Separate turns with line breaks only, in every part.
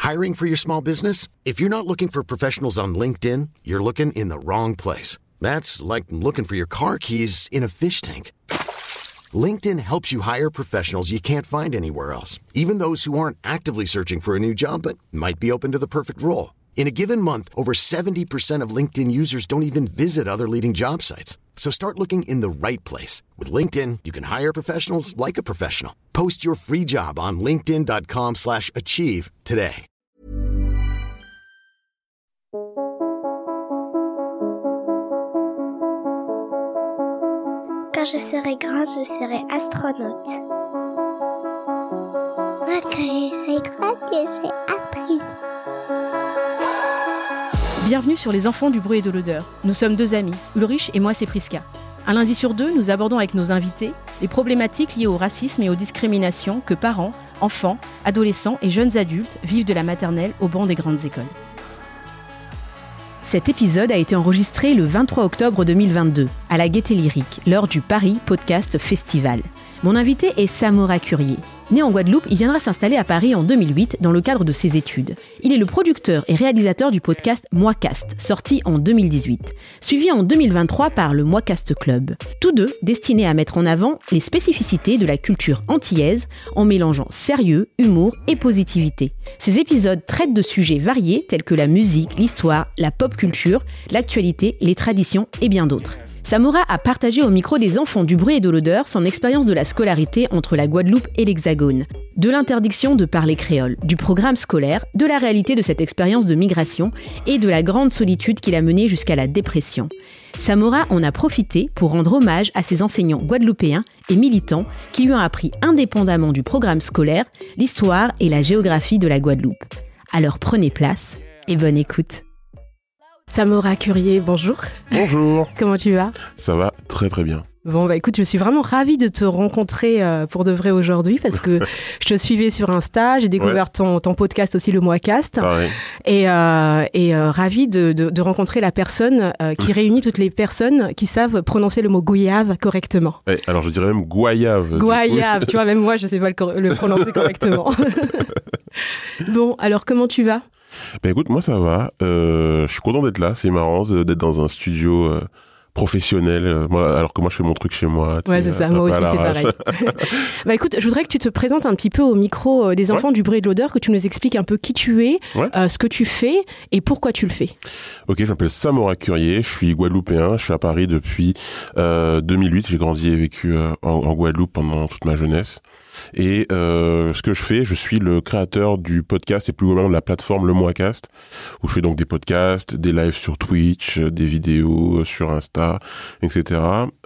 Hiring for your small business? If you're not looking for professionals on LinkedIn, you're looking in the wrong place. That's like looking for your car keys in a fish tank. LinkedIn helps you hire professionals you can't find anywhere else, even those who aren't actively searching for a new job but might be open to the perfect role. In a given month, over 70% of LinkedIn users don't even visit other leading job sites. So start looking in the right place. With LinkedIn, you can hire professionals like a professional. Post your free job on linkedin.com/achieve today.
Quand je serai grande, je serai astronaute. Moi, quand je serai grande, je serai actrice.
Bienvenue sur Les Enfants du bruit et de l'odeur. Nous sommes deux amis, Ulrich et moi c'est Priska. Un lundi sur deux, nous abordons avec nos invités les problématiques liées au racisme et aux discriminations que parents, enfants, adolescents et jeunes adultes vivent de la maternelle au banc des grandes écoles. Cet épisode a été enregistré le 23 octobre 2022, à la Gaîté Lyrique, lors du Paris Podcast Festival. Mon invité est Samora Curier. Né en Guadeloupe, il viendra s'installer à Paris en 2008 dans le cadre de ses études. Il est le producteur et réalisateur du podcast Moicast, sorti en 2018, suivi en 2023 par le Moicast Club. Tous deux destinés à mettre en avant les spécificités de la culture antillaise en mélangeant sérieux, humour et positivité. Ces épisodes traitent de sujets variés tels que la musique, l'histoire, la pop culture, l'actualité, les traditions et bien d'autres. Samora a partagé au micro des Enfants du bruit et de l'odeur son expérience de la scolarité entre la Guadeloupe et l'Hexagone, de l'interdiction de parler créole, du programme scolaire, de la réalité de cette expérience de migration et de la grande solitude qui l'a menée jusqu'à la dépression. Samora en a profité pour rendre hommage à ses enseignants guadeloupéens et militants qui lui ont appris indépendamment du programme scolaire l'histoire et la géographie de la Guadeloupe. Alors prenez place et bonne écoute. Samora Curier, bonjour.
Bonjour.
Comment tu vas ?
Ça va très très bien.
Bon, bah écoute, je suis vraiment ravie de te rencontrer pour de vrai aujourd'hui parce que je te suivais sur Insta, j'ai découvert ton podcast aussi, le Moicast.
Pareil.
Et ravie de rencontrer la personne qui réunit toutes les personnes qui savent prononcer le mot goyave correctement.
Ouais, alors je dirais même goyave.
Goyave, tu vois, même moi je ne sais pas le prononcer correctement. Bon, alors comment tu vas ?
Ben écoute, moi ça va. Je suis content d'être là, c'est marrant d'être dans un studio professionnel, alors que moi je fais mon truc chez moi.
Ouais, c'est ça, moi aussi c'est pareil. Bah écoute, je voudrais que tu te présentes un petit peu au micro des Enfants du bruit et de l'odeur, que tu nous expliques un peu qui tu es, ce que tu fais et pourquoi tu le fais.
Ok, je m'appelle Samora Curier, je suis guadeloupéen, je suis à Paris depuis 2008, j'ai grandi et vécu en Guadeloupe pendant toute ma jeunesse. Et ce que je fais, je suis le créateur du podcast et plus globalement de la plateforme Le Moicast, où je fais donc des podcasts, des lives sur Twitch, des vidéos sur Insta, etc.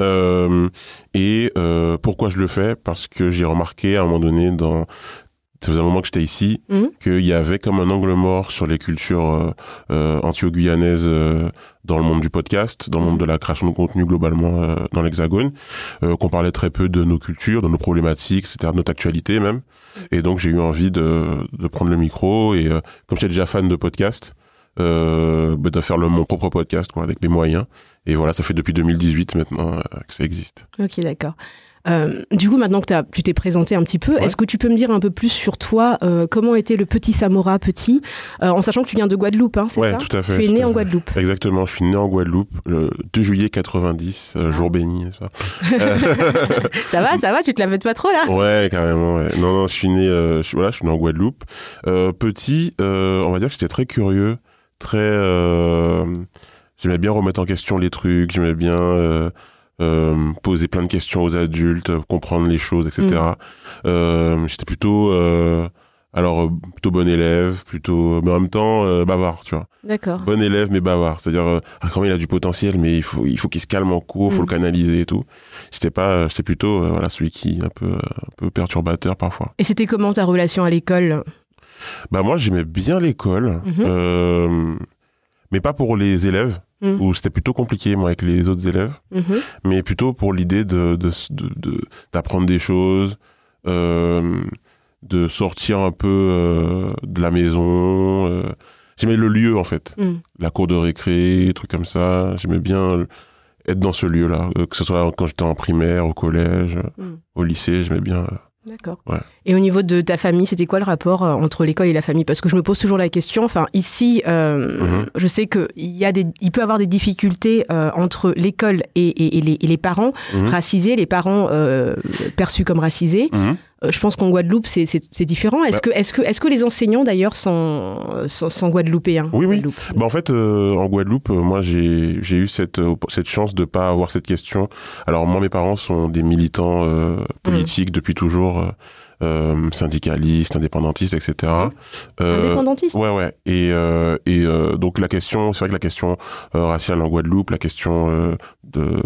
Pourquoi je le fais ? Parce que j'ai remarqué à un moment donné ça faisait un moment que j'étais ici, qu'il y avait comme un angle mort sur les cultures antio-guyanaises dans le monde du podcast, dans le monde de la création de contenu globalement dans l'Hexagone, qu'on parlait très peu de nos cultures, de nos problématiques, etc., de notre actualité même. Et donc j'ai eu envie de prendre le micro et comme j'étais déjà fan de podcast, de faire mon propre podcast avec mes moyens. Et voilà, ça fait depuis 2018 maintenant que ça existe.
Ok, d'accord. Du coup, maintenant que tu t'es présenté un petit peu, est-ce que tu peux me dire un peu plus sur toi, comment était le petit Samora petit, en sachant que tu viens de Guadeloupe, hein, c'est ça ?
Oui, tout à fait.
Tu es né en Guadeloupe.
Exactement, je suis né en Guadeloupe le 2 juillet 90, jour béni, n'est-ce pas ?
Ça va, tu te la fêtes pas trop là ?
Ouais, carrément. Ouais. Non, je suis né en Guadeloupe. Petit, on va dire que j'étais très curieux, j'aimais bien remettre en question les trucs, j'aimais bien poser plein de questions aux adultes, comprendre les choses, etc. J'étais plutôt bon élève, mais en même temps bavard, tu vois.
D'accord.
Bon élève mais bavard, c'est-à-dire quand il a du potentiel mais il faut qu'il se calme en cours, faut le canaliser et tout. J'étais plutôt celui qui est un peu perturbateur parfois.
Et c'était comment ta relation à l'école ?
Bah moi j'aimais bien l'école, mais pas pour les élèves. Où c'était plutôt compliqué moi avec les autres élèves, mais plutôt pour l'idée d'apprendre des choses, de sortir un peu de la maison. J'aimais le lieu en fait, la cour de récré, des trucs comme ça. J'aimais bien être dans ce lieu-là, que ce soit quand j'étais en primaire, au collège, au lycée, j'aimais bien.
D'accord.
Ouais.
Et au niveau de ta famille, c'était quoi le rapport entre l'école et la famille? Parce que je me pose toujours la question, enfin ici, je sais il peut y avoir des difficultés entre l'école et les parents racisés, les parents perçus comme racisés. Je pense qu'en Guadeloupe, c'est différent. Est-ce que les enseignants, d'ailleurs, sont guadeloupéens?
Oui. En fait, en Guadeloupe, moi, j'ai eu cette chance de pas avoir cette question. Alors, moi, mes parents sont des militants politiques depuis toujours, syndicalistes, indépendantistes, etc.
Indépendantistes?
Ouais. Et donc, c'est vrai que la question raciale en Guadeloupe, la question de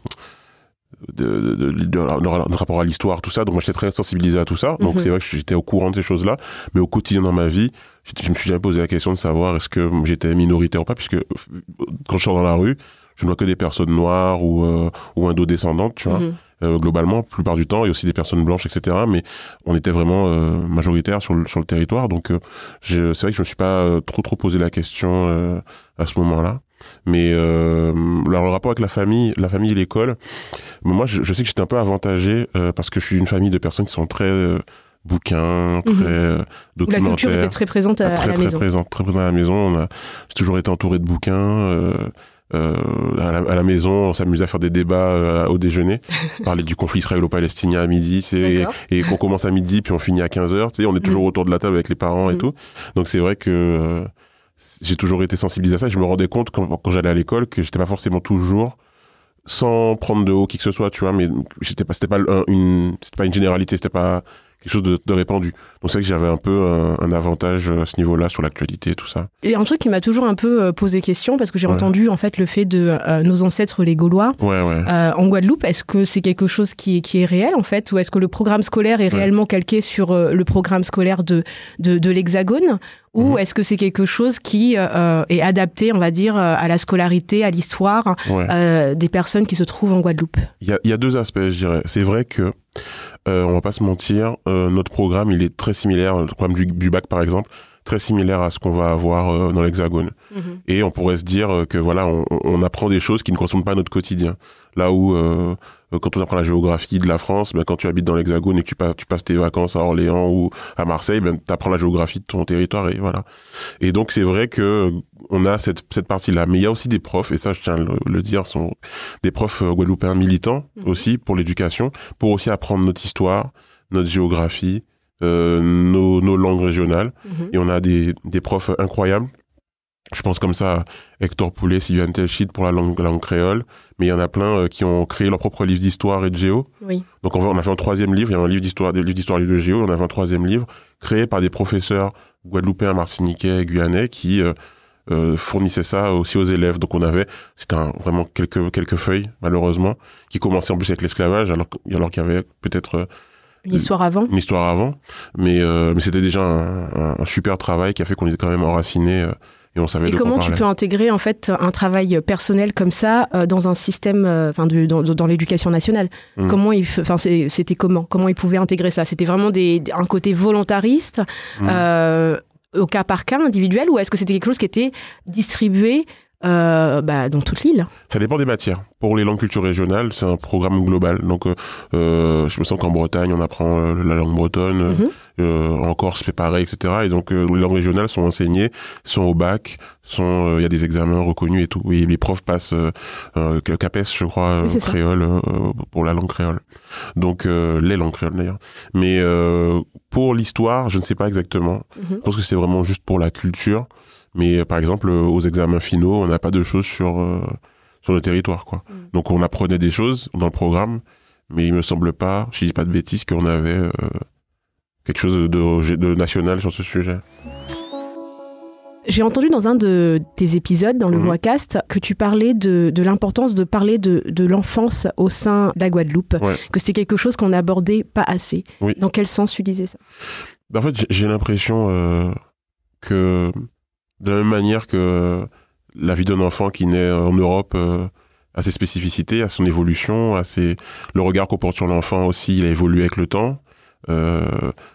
rapport à l'histoire, tout ça. Donc moi j'étais très sensibilisé à tout ça. Donc c'est vrai que j'étais au courant de ces choses-là. Mais au quotidien dans ma vie, je me suis jamais posé la question de savoir est-ce que j'étais minoritaire ou pas, puisque quand je sors dans la rue, je ne vois que des personnes noires ou indo-descendantes, tu vois. Globalement, la plupart du temps, et aussi des personnes blanches, etc. Mais on était vraiment majoritaire sur le territoire. Donc c'est vrai que je me suis pas trop posé la question à ce moment-là. Mais alors, le rapport avec la famille et l'école, moi je sais que j'étais un peu avantagé parce que je suis une famille de personnes qui sont très bouquins, très documentaires.
La culture était très présente à la maison.
Très présente à la maison. J'ai toujours été entouré de bouquins. À la maison, on s'amusait à faire des débats au déjeuner, parler du conflit israélo-palestinien à midi, et qu'on commence à midi puis on finit à 15h, tu sais, on est toujours autour de la table avec les parents et tout. Donc c'est vrai que j'ai toujours été sensibilisé à ça. Je me rendais compte quand j'allais à l'école que j'étais pas forcément toujours, sans prendre de haut qui que ce soit, tu vois, mais c'était pas une généralité, c'était pas quelque chose de répandu. Donc c'est vrai que j'avais un peu un avantage à ce niveau-là sur l'actualité et tout ça.
Et un truc qui m'a toujours un peu posé question, parce que j'ai entendu en fait le fait de nos ancêtres les Gaulois en Guadeloupe. Est-ce que c'est quelque chose qui est réel en fait, ou est-ce que le programme scolaire est réellement calqué sur le programme scolaire de l'Hexagone, ou est-ce que c'est quelque chose qui est adapté, on va dire, à la scolarité, à l'histoire des personnes qui se trouvent en Guadeloupe? Il
y a deux aspects, je dirais. C'est vrai que on va pas se mentir, notre programme il est très similaire, le programme du bac par exemple, très similaire à ce qu'on va avoir dans l'Hexagone. Et on pourrait se dire que voilà, on apprend des choses qui ne correspondent pas à notre quotidien. Là où quand on apprend la géographie de la France, quand tu habites dans l'Hexagone et que tu passes tes vacances à Orléans ou à Marseille, tu apprends la géographie de ton territoire et voilà. Et donc c'est vrai que on a cette partie-là, mais il y a aussi des profs, et ça je tiens à le dire, sont des profs guadeloupéens militants aussi pour l'éducation, pour aussi apprendre notre histoire, notre géographie, nos langues régionales. Et on a des profs incroyables. Je pense comme ça à Hector Poulet, Sylviane Telchid pour la langue créole, mais il y en a plein qui ont créé leur propre livre d'histoire et de géo. Donc on a fait un troisième livre, il y a un livre d'histoire et de géo, on avait un troisième livre créé par des professeurs guadeloupéens, martiniquais et guyanais qui fournissaient ça aussi aux élèves. Donc c'était vraiment quelques feuilles, malheureusement, qui commençaient en plus avec l'esclavage, alors qu'il y avait peut-être
une histoire avant,
mais c'était déjà un super travail qui a fait qu'on était quand même enracinés et on savait de quoi on parlait.
Et comment tu peux intégrer en fait un travail personnel comme ça dans un système, dans l'éducation nationale? Comment c'était comment ils pouvaient intégrer ça? C'était vraiment un côté volontariste au cas par cas individuel, ou est-ce que c'était quelque chose qui était distribué dans toute l'île?
Ça dépend des matières. Pour les langues culturelles régionales, c'est un programme global. Donc, je me sens qu'en Bretagne, on apprend la langue bretonne, en Corse, c'est pareil, etc. Et donc, les langues régionales sont enseignées, sont au bac, il y a des examens reconnus et tout. Et les profs passent CAPES, je crois, créole, pour la langue créole. Donc, les langues créoles d'ailleurs. Mais pour l'histoire, je ne sais pas exactement. Je pense que c'est vraiment juste pour la culture. Mais par exemple, aux examens finaux, on n'a pas de choses sur le territoire, quoi. Donc on apprenait des choses dans le programme, mais il me semble pas, je dis pas de bêtises, qu'on avait quelque chose de national sur ce sujet.
J'ai entendu dans un de tes épisodes, dans le Moicast, que tu parlais de l'importance de parler de l'enfance au sein de la Guadeloupe, que c'était quelque chose qu'on n'abordait pas assez. Dans quel sens tu disais ça?
En fait, j'ai l'impression que de la même manière que la vie d'un enfant qui naît en Europe a ses spécificités, a son évolution, le regard qu'on porte sur l'enfant aussi, il a évolué avec le temps.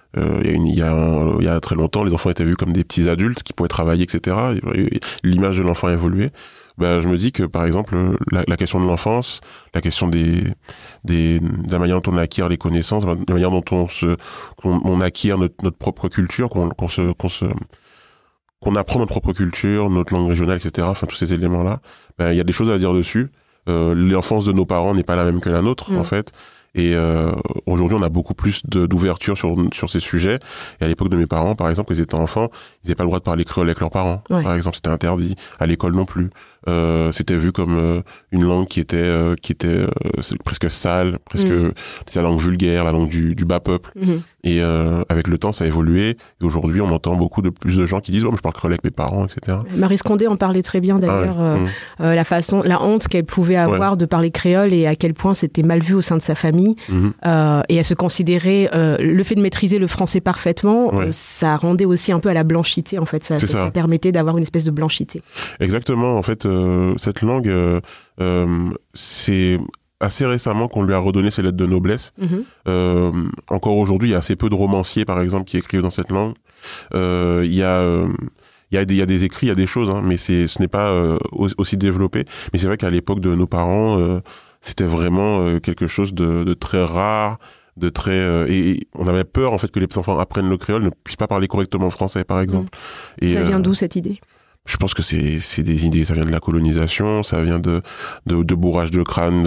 Il y a très longtemps, les enfants étaient vus comme des petits adultes qui pouvaient travailler, etc. Et l'image de l'enfant a évolué. Je me dis que, par exemple, la question de l'enfance, la question de la manière dont on acquiert les connaissances, de la manière dont on acquiert notre propre culture, qu'on apprend notre propre culture, notre langue régionale, etc. Enfin, tous ces éléments-là, il y a des choses à dire dessus. L'enfance de nos parents n'est pas la même que la nôtre, en fait. Et aujourd'hui, on a beaucoup plus d'ouverture sur ces sujets. Et à l'époque de mes parents, par exemple, quand ils étaient enfants, ils n'avaient pas le droit de parler créole avec leurs parents. Ouais. Par exemple, c'était interdit. À l'école non plus. C'était vu comme une langue qui était presque sale, c'est la langue vulgaire, la langue du bas peuple. Et avec le temps, ça a évolué. Et aujourd'hui, on entend plus de gens qui disent « Oh, mais je parle créole avec mes parents, etc. »
Marie Scondé en parlait très bien d'ailleurs, la honte qu'elle pouvait avoir de parler créole et à quel point c'était mal vu au sein de sa famille. Et elle se considérait, le fait de maîtriser le français parfaitement, ça rendait aussi un peu à la blanchité, en fait. Ça permettait d'avoir une espèce de blanchité.
Exactement. En fait, cette langue, c'est assez récemment qu'on lui a redonné ses lettres de noblesse. Encore aujourd'hui, il y a assez peu de romanciers, par exemple, qui écrivent dans cette langue. Il y a des écrits, il y a des choses, mais ce n'est pas aussi développé. Mais c'est vrai qu'à l'époque de nos parents, c'était vraiment quelque chose de très rare, de très et on avait peur en fait que les enfants apprennent le créole, ne puissent pas parler correctement français, par exemple.
Et ça vient d'où cette idée?
Je pense que c'est des idées, ça vient de la colonisation, ça vient de bourrage de crâne,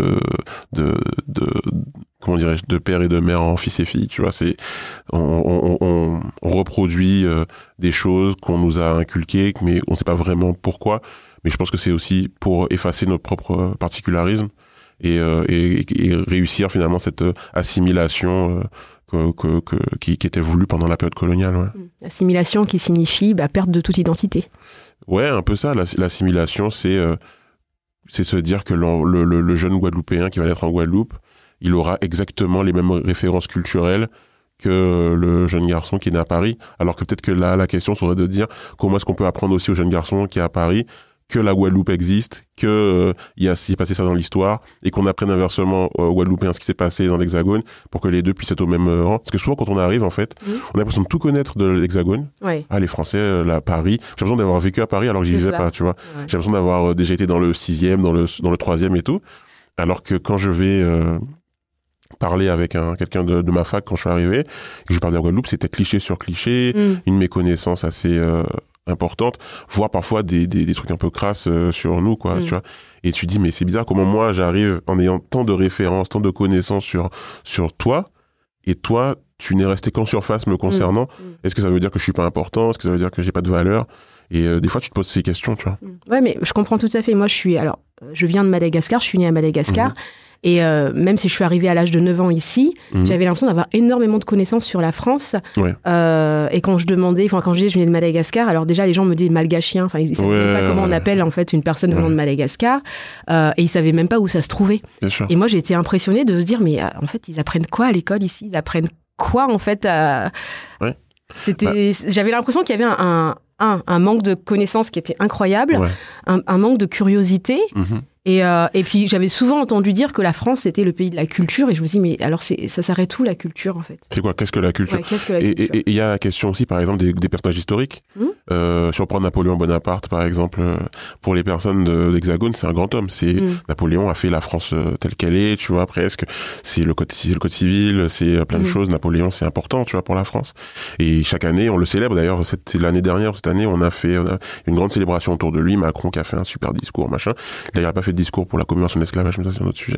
comment dirais-je, de père et de mère en fils et filles, tu vois, on reproduit des choses qu'on nous a inculquées, mais on sait pas vraiment pourquoi. Mais je pense que c'est aussi pour effacer notre propre particularisme et réussir finalement cette assimilation qui était voulue pendant la période coloniale. Ouais.
Assimilation qui signifie perte de toute identité.
Ouais, un peu ça. L'assimilation, c'est se dire que le jeune Guadeloupéen qui va naître en Guadeloupe, il aura exactement les mêmes références culturelles que le jeune garçon qui est né à Paris. Alors que peut-être que là, la question serait de dire comment est-ce qu'on peut apprendre aussi au jeune garçon qui est à Paris que la Guadeloupe existe, que s'est passé ça dans l'histoire, et qu'on apprenne inversement aux Guadeloupéens ce qui s'est passé dans l'Hexagone, pour que les deux puissent être au même rang. Parce que souvent, quand on arrive, en fait, on a l'impression de tout connaître de l'Hexagone. Ouais. Ah, les Français, Paris. J'ai l'impression d'avoir vécu à Paris alors que j'y vivais pas, tu vois. Ouais. J'ai l'impression d'avoir déjà été dans le 6e, dans le 3e et tout. Alors que quand je vais parler avec quelqu'un de ma fac quand je suis arrivé, et que je parlais de la Guadeloupe, c'était cliché sur cliché, une méconnaissance assez importante, voire parfois des trucs un peu crasses sur nous, quoi, tu vois. Et tu dis, mais c'est bizarre comment moi j'arrive en ayant tant de références, tant de connaissances sur toi, et toi, tu n'es resté qu'en surface me concernant. Est-ce que ça veut dire que je suis pas important? Est-ce que ça veut dire que j'ai pas de valeur? Et des fois, tu te poses ces questions, tu vois.
Ouais, mais je comprends tout à fait. Moi, je viens de Madagascar, je suis née à Madagascar. Et même si je suis arrivée à l'âge de 9 ans ici, j'avais l'impression d'avoir énormément de connaissances sur la France. Ouais. Et quand je demandais, quand je disais je venais de Madagascar, alors déjà les gens me disaient malgachien. Enfin, ils ne savaient pas comment on appelle en fait une personne venant de Madagascar. Et ils ne savaient même pas où ça se trouvait. Bien sûr. Et moi, j'ai été impressionnée de se dire, mais en fait, ils apprennent quoi à l'école ici? Ils apprennent quoi en fait J'avais l'impression qu'il y avait un manque de connaissances qui était incroyable, un manque de curiosité. Et puis j'avais souvent entendu dire que la France était le pays de la culture, et je me dis mais alors ça s'arrête où la culture en fait?
C'est quoi? Qu'est-ce que la culture? Et il y a la question aussi par exemple des personnages historiques. Si on prend Napoléon Bonaparte par exemple, pour les personnes de l'Hexagone, c'est un grand homme. Napoléon a fait la France telle qu'elle est, tu vois, presque. C'est le code civil, c'est plein de choses. Napoléon, c'est important, tu vois, pour la France. Et chaque année, on le célèbre. D'ailleurs, l'année dernière, cette année, on a une grande célébration autour de lui. Macron qui a fait un super discours, machin. D'ailleurs, il n'a pas fait de discours pour la commémoration de l'esclavage, mais ça c'est un autre sujet.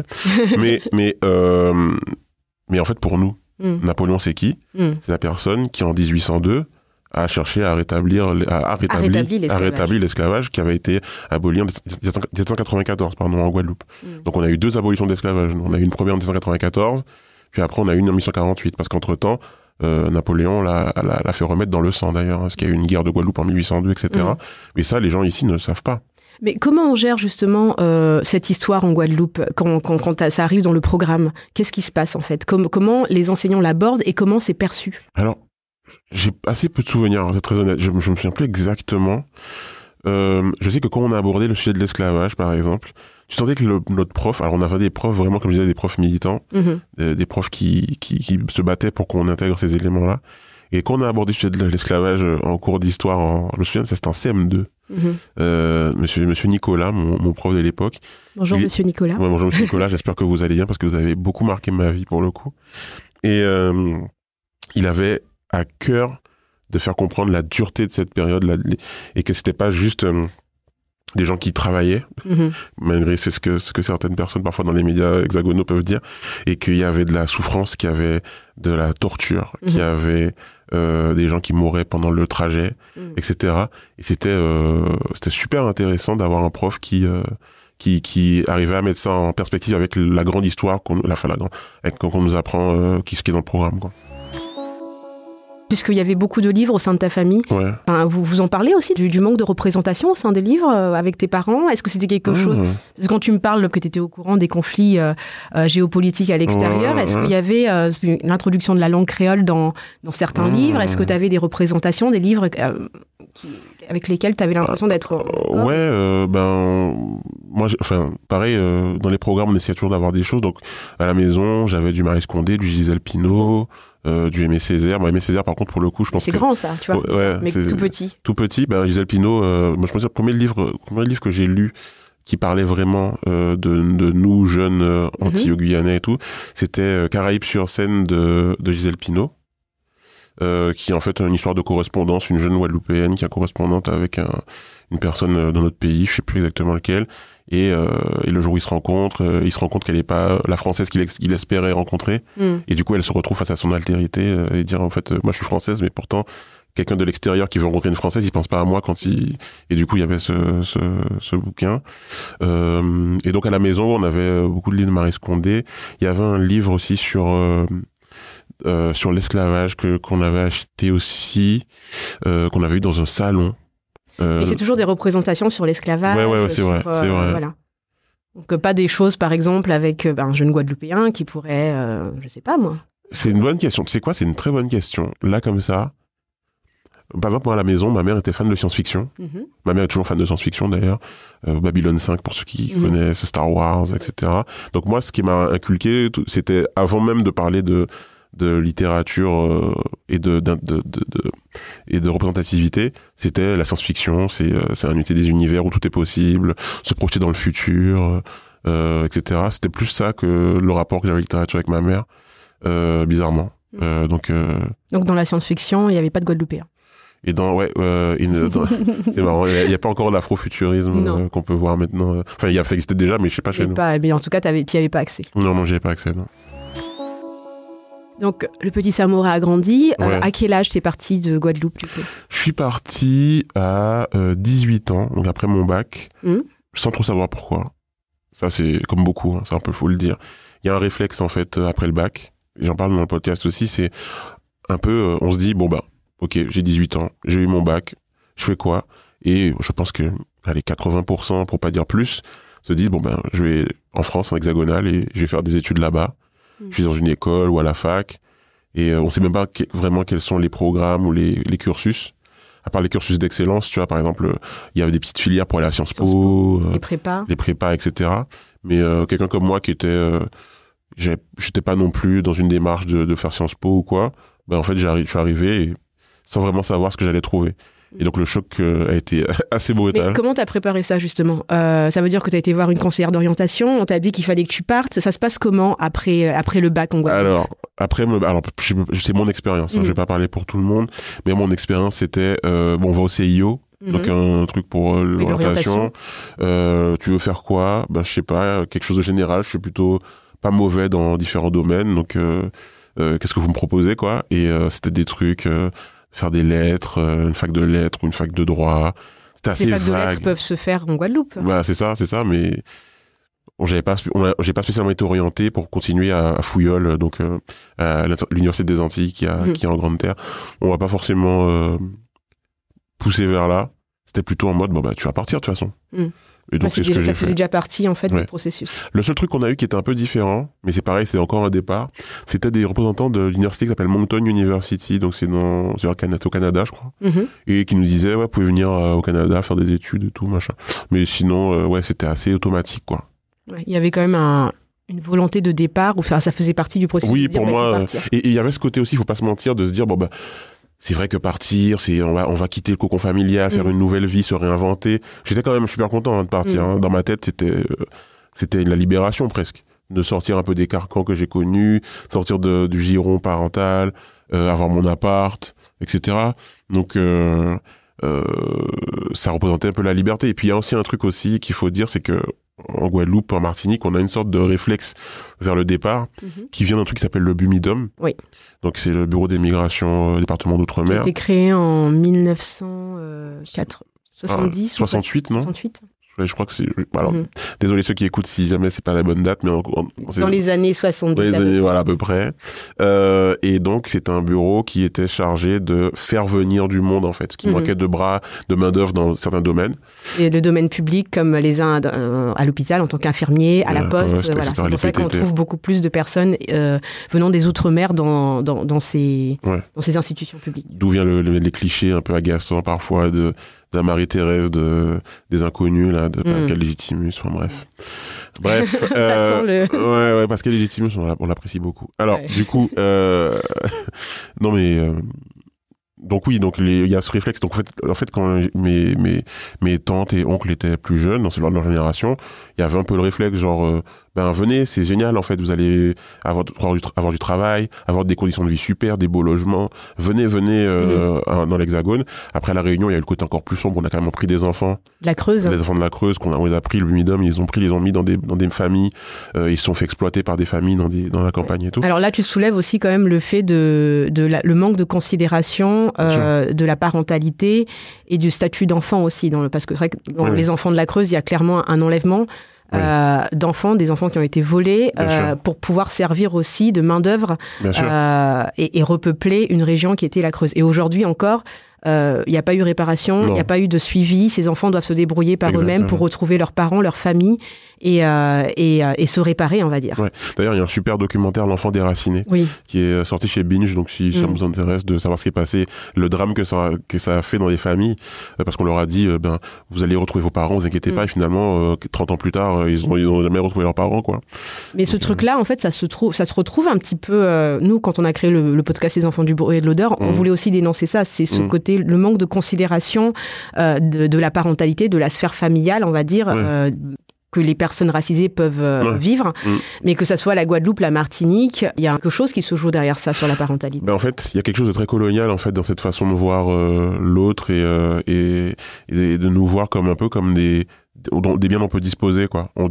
mais en fait pour nous, Napoléon c'est qui? C'est la personne qui en 1802 a cherché à rétablir l'esclavage qui avait été aboli en 1794 en Guadeloupe. Donc on a eu 2 abolitions d'esclavage. On a eu une première en 1794, puis après on a eu une en 1848 parce qu'entre temps Napoléon l'a fait remettre dans le sang d'ailleurs, parce qu'il y a eu une guerre de Guadeloupe en 1802, etc. Mais ça les gens ici ne le savent pas.
Mais comment on gère justement cette histoire en Guadeloupe quand ça arrive dans le programme? Qu'est-ce qui se passe en fait? Comment les enseignants l'abordent et comment c'est perçu?
Alors, j'ai assez peu de souvenirs, c'est très honnête. Je me souviens plus exactement. je sais que quand on a abordé le sujet de l'esclavage, par exemple, tu sentais que notre prof, alors on avait des profs vraiment, comme je disais, des profs militants, des profs qui se battaient pour qu'on intègre ces éléments-là. Et quand on a abordé le sujet de l'esclavage en cours d'histoire, je me souviens, c'était en CM2. Monsieur Nicolas, mon prof de l'époque.
Bonjour Monsieur Nicolas.
Ouais, bonjour Monsieur Nicolas, j'espère que vous allez bien parce que vous avez beaucoup marqué ma vie pour le coup. Et il avait à cœur de faire comprendre la dureté de cette période-là et que c'était pas juste des gens qui travaillaient, malgré ce que certaines personnes parfois dans les médias hexagonaux peuvent dire, et qu'il y avait de la souffrance, qu'il y avait de la torture, qu'il y avait des gens qui mouraient pendant le trajet, etc. Et c'était super intéressant d'avoir un prof qui arrivait à mettre ça en perspective avec la grande histoire qu'on nous apprend, qui est dans le programme, quoi.
Puisqu'il y avait beaucoup de livres au sein de ta famille, enfin, vous en parlez aussi du manque de représentation au sein des livres avec tes parents. Est-ce que c'était quelque chose... Parce que quand tu me parles que tu étais au courant des conflits géopolitiques à l'extérieur, est-ce qu'il y avait l'introduction de la langue créole dans certains livres? Est-ce que tu avais des représentations, des livres avec lesquels tu avais l'impression d'être...
moi, pareil, dans les programmes, on essayait toujours d'avoir des choses. Donc, à la maison, j'avais du Maryse Condé, du Gisèle Pinault, du Aimé Césaire. Aimé Césaire, par contre, pour le coup, je pense
c'est grand, ça, tu vois. Mais tout petit.
Tout petit. Gisèle Pinault, moi, je pense que le premier livre que j'ai lu qui parlait vraiment de nous, jeunes anti-guyanais et tout, c'était Caraïbes sur scène de Gisèle Pinault. Qui est en fait une histoire de correspondance, une jeune Guadeloupéenne qui est correspondante avec une personne dans notre pays, je sais plus exactement lequel, et le jour où ils se rencontrent, il se rend compte qu'elle est pas la française qu'il espérait rencontrer, et du coup elle se retrouve face à son altérité et dire en fait moi je suis française mais pourtant quelqu'un de l'extérieur qui veut rencontrer une française il pense pas à moi et du coup il y avait ce bouquin, et donc à la maison on avait beaucoup de livres de Maryse Condé. Il y avait un livre aussi sur l'esclavage qu'on avait acheté aussi, qu'on avait eu dans un salon.
Et c'est toujours des représentations sur l'esclavage.
Ouais, c'est vrai.
Voilà. Donc pas des choses, par exemple, avec un jeune Guadeloupéen qui pourrait, je sais pas moi.
C'est une bonne question. Tu sais quoi, c'est une très bonne question. Là, comme ça, par exemple, moi à la maison, ma mère était fan de science-fiction. Ma mère est toujours fan de science-fiction d'ailleurs. Babylone 5 pour ceux qui connaissent, Star Wars, etc. Donc moi, ce qui m'a inculqué, c'était avant même de parler de littérature et de représentativité, c'était la science-fiction, c'est unité des univers où tout est possible, se projeter dans le futur, etc. C'était plus ça que le rapport que j'avais avec la littérature avec ma mère, bizarrement. Donc
dans la science-fiction, il n'y avait pas de Guadeloupéen.
Et c'est marrant, il n'y a pas encore l'afrofuturisme qu'on peut voir maintenant. Enfin, ça existait déjà, mais je sais pas chez nous.
Mais en tout cas, tu n'y avais pas accès.
Non, j'y avais pas accès, non.
Donc, le petit Samora a grandi. À quel âge t'es parti de Guadeloupe, tu peux?
Je suis parti à 18 ans, donc après mon bac, sans trop savoir pourquoi. Ça, c'est comme beaucoup, c'est un peu faut le dire. Il y a un réflexe, en fait, après le bac. J'en parle dans le podcast aussi, c'est un peu, on se dit, ok, j'ai 18 ans, j'ai eu mon bac, je fais quoi? Et je pense que, 80%, pour pas dire plus, se disent, je vais en France, en hexagonale, et je vais faire des études là-bas. Je suis dans une école ou à la fac, et on sait même pas vraiment quels sont les programmes ou les cursus. À part les cursus d'excellence, tu vois, par exemple, il y avait des petites filières pour aller à Sciences Po, les prépas, etc. Mais quelqu'un comme moi qui était, j'étais pas non plus dans une démarche de faire Sciences Po ou quoi. En fait, je suis arrivé sans vraiment savoir ce que j'allais trouver. Et donc le choc a été assez brutal.
Mais comment t'as préparé ça justement? Ça veut dire que t'as été voir une conseillère d'orientation, on t'a dit qu'il fallait que tu partes. Ça se passe comment après le bac en Guadeloupe?
Alors c'est mon expérience. Je vais pas parler pour tout le monde, mais mon expérience c'était on va au CIO, donc un truc pour l'orientation. Tu veux faire quoi? Je sais pas, quelque chose de général. Je suis plutôt pas mauvais dans différents domaines, donc qu'est-ce que vous me proposez quoi? Et c'était des trucs. Faire des lettres, une fac de lettres ou une fac de droit. C'était assez vague. Les facs de lettres
peuvent se faire en Guadeloupe.
C'est ça, mais j'ai pas spécialement été orienté pour continuer à Fouillol, donc à l'Université des Antilles qui est en Grande Terre. On va pas forcément pousser vers là. C'était plutôt en mode, tu vas partir de toute façon. Et donc,
ça faisait déjà partie, en fait, du processus.
Le seul truc qu'on a eu qui était un peu différent, mais c'est pareil, c'est encore un départ, c'était des représentants de l'université qui s'appelle Moncton University, donc c'est au Canada, je crois, et qui nous disaient, vous pouvez venir au Canada faire des études et tout, machin. Mais sinon, c'était assez automatique, quoi.
Ouais, il y avait quand même une volonté de départ, ou ça faisait partie du processus.
Oui, pour moi, et il y avait ce côté aussi, il faut pas se mentir, de se dire, c'est vrai que partir, on va quitter le cocon familial, faire une nouvelle vie, se réinventer. J'étais quand même super content de partir. Dans ma tête, c'était la libération presque, de sortir un peu des carcans que j'ai connus, sortir du giron parental, avoir mon appart, etc. Donc ça représentait un peu la liberté. Et puis il y a aussi un truc aussi qu'il faut dire, c'est que en Guadeloupe, en Martinique, on a une sorte de réflexe vers le départ qui vient d'un truc qui s'appelle le BUMIDOM. Oui. Donc c'est le Bureau des migrations département d'outre-mer.
Qui a été créé en 1970.
68, non
68.
Je crois que c'est... Alors, désolé ceux qui écoutent si jamais c'est pas la bonne date, mais
dans les années 70.
Dans les années, à peu près. Et donc, c'est un bureau qui était chargé de faire venir du monde, en fait. Ce qui manquait de bras, de main-d'œuvre dans certains domaines.
Et le domaine public, comme les uns à l'hôpital, en tant qu'infirmier, à la poste. C'est pour ça qu'on trouve beaucoup plus de personnes venant des Outre-mer dans ces institutions publiques.
D'où viennent les clichés un peu agaçants, parfois, de la Marie-Thérèse des inconnus, là, de Pascal Légitimus, enfin bref.
Ça sent
ouais, Pascal Légitimus, on l'apprécie beaucoup. Alors, du coup, non mais... Donc oui, il y a ce réflexe. Donc en fait quand mes tantes et oncles étaient plus jeunes, dans leur génération, il y avait un peu le réflexe genre venez, c'est génial en fait, vous allez avoir du travail, avoir des conditions de vie super, des beaux logements. Venez dans l'Hexagone. Après la Réunion, il y a eu le côté encore plus sombre, on a carrément pris des enfants.
De la Creuse.
Les enfants de la Creuse on les a pris le BUMIDOM, ils les ont mis dans des familles, ils se sont fait exploiter par des familles dans la campagne et tout.
Alors là, tu soulèves aussi quand même le fait le manque de considération de la parentalité et du statut d'enfant aussi, parce que c'est vrai que les enfants de la Creuse, il y a clairement un enlèvement d'enfants, des enfants qui ont été volés pour pouvoir servir aussi de main-d'œuvre et repeupler une région qui était la Creuse. Et aujourd'hui encore, il n'y a pas eu réparation, il n'y a pas eu de suivi. Ces enfants doivent se débrouiller par eux-mêmes pour retrouver leurs parents, leur famille et se réparer, on va dire. Ouais.
D'ailleurs, il y a un super documentaire, L'enfant déraciné, qui est sorti chez Binge. Donc, si ça vous intéresse de savoir ce qui est passé, le drame que ça a fait dans les familles, parce qu'on leur a dit, vous allez retrouver vos parents, vous inquiétez pas. Et finalement, 30 ans plus tard, ils ont jamais retrouvé leurs parents, quoi.
Mais ce truc-là, en fait, ça se retrouve un petit peu. Nous, quand on a créé le podcast Les enfants du bruit et de l'odeur, on voulait aussi dénoncer ça. C'est ce côté, le manque de considération de la parentalité, de la sphère familiale, on va dire. Que les personnes racisées peuvent vivre, mais que ça soit la Guadeloupe, la Martinique, il y a quelque chose qui se joue derrière ça sur la parentalité.
En fait, il y a quelque chose de très colonial en fait dans cette façon de voir l'autre et de nous voir un peu comme des biens dont on peut disposer, quoi. On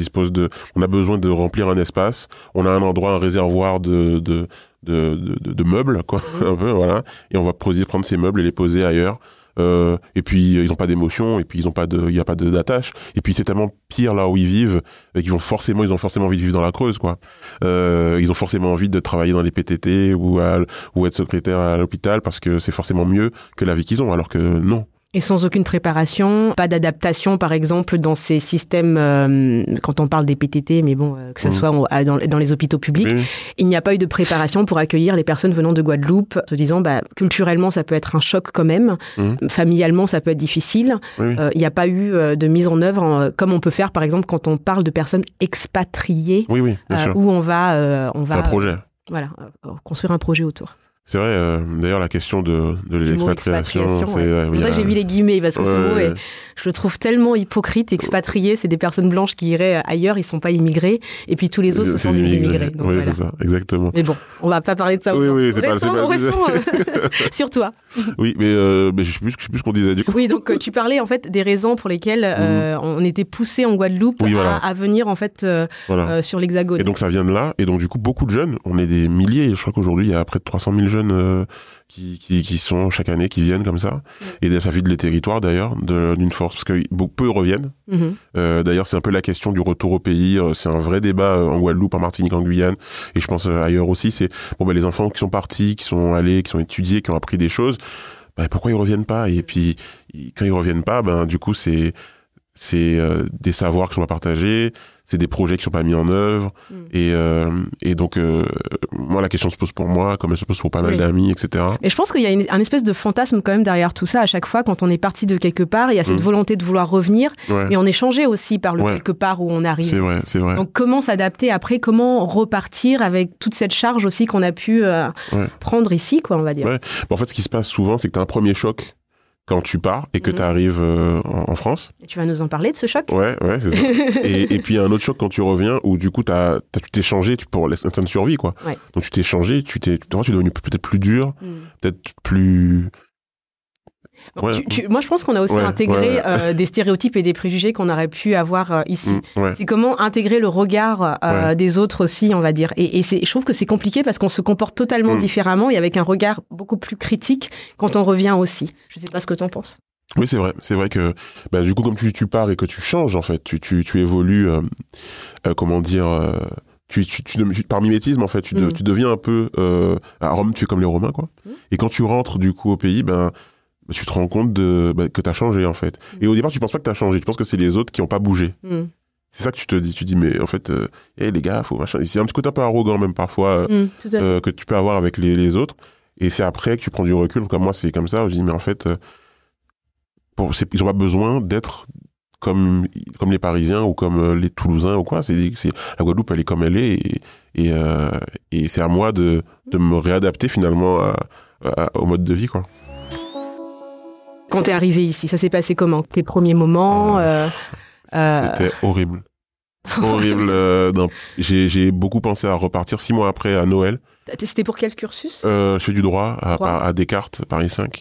a besoin de remplir un espace, on a un endroit, un réservoir de meubles, quoi, un peu, voilà, et on va prendre ces meubles et les poser ailleurs. Et puis ils n'ont pas d'émotion, et puis il n'y a pas d'attache, et puis c'est tellement pire là où ils vivent qu'ils ont forcément envie de vivre dans la Creuse, quoi. Ils ont forcément envie de travailler dans les PTT ou être secrétaire à l'hôpital parce que c'est forcément mieux que la vie qu'ils ont, alors que non.
Et sans aucune préparation, pas d'adaptation, par exemple, dans ces systèmes, quand on parle des PTT, mais bon, que ça soit dans les hôpitaux publics, il n'y a pas eu de préparation pour accueillir les personnes venant de Guadeloupe, se disant, culturellement, ça peut être un choc quand même, familialement, ça peut être difficile. Il n'y a pas eu de mise en œuvre, comme on peut faire, par exemple, quand on parle de personnes expatriées, où on va...
C'est un projet.
Voilà, construire un projet autour.
C'est vrai, d'ailleurs, la question de l'expatriation, c'est
pour ça que j'ai mis les guillemets, parce que ce mot, je le trouve tellement hypocrite. Expatriés, c'est des personnes blanches qui iraient ailleurs, ils sont pas immigrés, et puis tous les autres, ce sont des immigrés. Donc,
c'est ça, exactement.
Mais bon, on va pas parler de ça. Restons sur toi.
Oui, mais je sais plus ce qu'on disait du coup.
Oui, donc tu parlais en fait des raisons pour lesquelles on était poussé en Guadeloupe à venir en fait sur l'Hexagone.
Et donc ça vient de là, et donc du coup beaucoup de jeunes, on est des milliers, je crois qu'aujourd'hui il y a près de 300 000 jeunes qui sont chaque année, qui viennent comme ça, et ça vide les territoires d'ailleurs d'une force, parce que peu reviennent. D'ailleurs c'est un peu la question du retour au pays, c'est un vrai débat en Guadeloupe, en Martinique, en Guyane, et je pense ailleurs aussi, c'est les enfants qui sont partis, qui sont allés, qui sont étudiés, qui ont appris des choses, pourquoi ils reviennent pas? Et puis quand ils reviennent pas, du coup c'est c'est des savoirs qui sont pas partagés, c'est des projets qui sont pas mis en œuvre, et donc moi la question se pose pour moi, comme elle se pose pour pas mal d'amis, etc.
Et je pense qu'il y a un espèce de fantasme quand même derrière tout ça. À chaque fois, quand on est parti de quelque part, il y a cette volonté de vouloir revenir, mais on est changé aussi par le quelque part où on arrive.
C'est vrai.
Donc comment s'adapter après, comment repartir avec toute cette charge aussi qu'on a pu prendre ici, quoi, on va dire.
Ouais. En fait, ce qui se passe souvent, c'est que tu as un premier choc quand tu pars et que tu arrives en France.
Et tu vas nous en parler de ce choc ?
Ouais, c'est ça. et puis il y a un autre choc quand tu reviens où du coup tu t'es changé pour l'instinct de survie, quoi. Ouais. Donc tu t'es changé, tu es devenu peut-être plus dur, peut-être plus...
Bon, moi, je pense qu'on a aussi intégré des stéréotypes et des préjugés qu'on aurait pu avoir ici. C'est comment intégrer le regard des autres aussi, on va dire. Et je trouve que c'est compliqué parce qu'on se comporte totalement différemment et avec un regard beaucoup plus critique quand on revient aussi. Je ne sais pas ce que tu en penses.
Oui, c'est vrai. C'est vrai que du coup, comme tu pars et que tu changes, en fait, tu évolues, comment dire... par mimétisme, en fait, tu deviens un peu... à Rome, tu es comme les Romains, quoi. Et quand tu rentres, du coup, au pays, tu te rends compte que t'as changé, en fait. Et au départ, tu penses pas que t'as changé. Tu penses que c'est les autres qui ont pas bougé. C'est ça que tu te dis. Tu dis, mais en fait, les gars, faut machin. C'est un petit côté un peu arrogant, même parfois, que tu peux avoir avec les autres. Et c'est après que tu prends du recul. Comme moi, c'est comme ça. Je dis, mais en fait, ils ont pas besoin d'être comme les Parisiens ou comme les Toulousains ou quoi. La Guadeloupe, elle est comme elle est. Et c'est à moi de me réadapter, finalement, au mode de vie, quoi.
Quand t'es arrivé ici, ça s'est passé comment ? Tes premiers moments
C'était horrible. Horrible. J'ai beaucoup pensé à repartir 6 mois après à Noël.
C'était pour quel cursus ?
Je fais du droit à Descartes, Paris 5.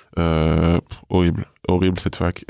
Horrible cette fac.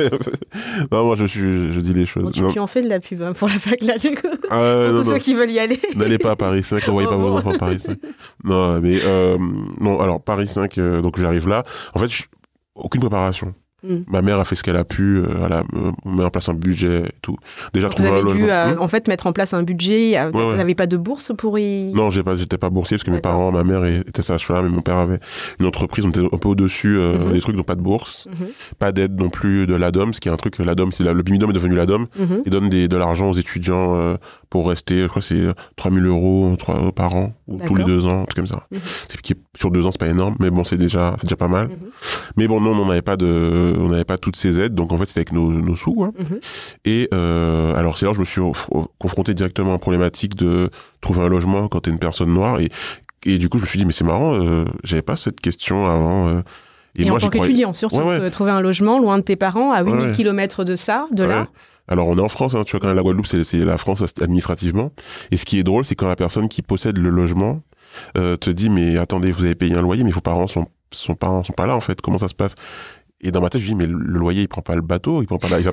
Non, moi je dis les choses.
Bon, tu en fais de la pub pour la fac là, du coup. Pour tous ceux qui veulent y aller.
N'allez pas à Paris 5, n'envoyez pas vos enfants à Paris 5. Non, mais non, alors Paris 5, donc j'arrive là. En fait, aucune préparation. Ma mère a fait ce qu'elle a pu, elle a mis en place un budget et tout. Déjà,
vous avez dû en fait mettre en place un budget. Vous n'avez pas de bourse pour y...
Non, j'étais pas boursier parce que mes parents, ma mère était sage-femme et mon père avait une entreprise. On était un peu au-dessus des trucs, donc pas de bourse, pas d'aide non plus de l'ADOM, ce qui est un truc. L'ADOM, c'est le BIMIDOM est devenu l'ADOM. Ils donnent de l'argent aux étudiants pour rester. Je crois que c'est 3 000 € par an ou tous les 2 ans, un truc comme ça. Sur 2 ans, c'est pas énorme, mais bon, c'est déjà pas mal. Mais bon, non, on n'avait pas toutes ces aides, donc en fait c'était avec nos sous, quoi. Et alors c'est là où je me suis confronté directement à la problématique de trouver un logement quand t'es une personne noire, et du coup je me suis dit mais c'est marrant, j'avais pas cette question avant.
Et moi, en tant qu'étudiant, surtout, trouver un logement loin de tes parents, à 8000 km de là.
Alors on est en France, hein, tu vois, quand même la Guadeloupe c'est la France administrativement, et ce qui est drôle c'est quand la personne qui possède le logement te dit mais attendez, vous avez payé un loyer mais vos parents sont pas là en fait, comment ça se passe? Et dans ma tête, je dis, mais le loyer, il prend pas le bateau, il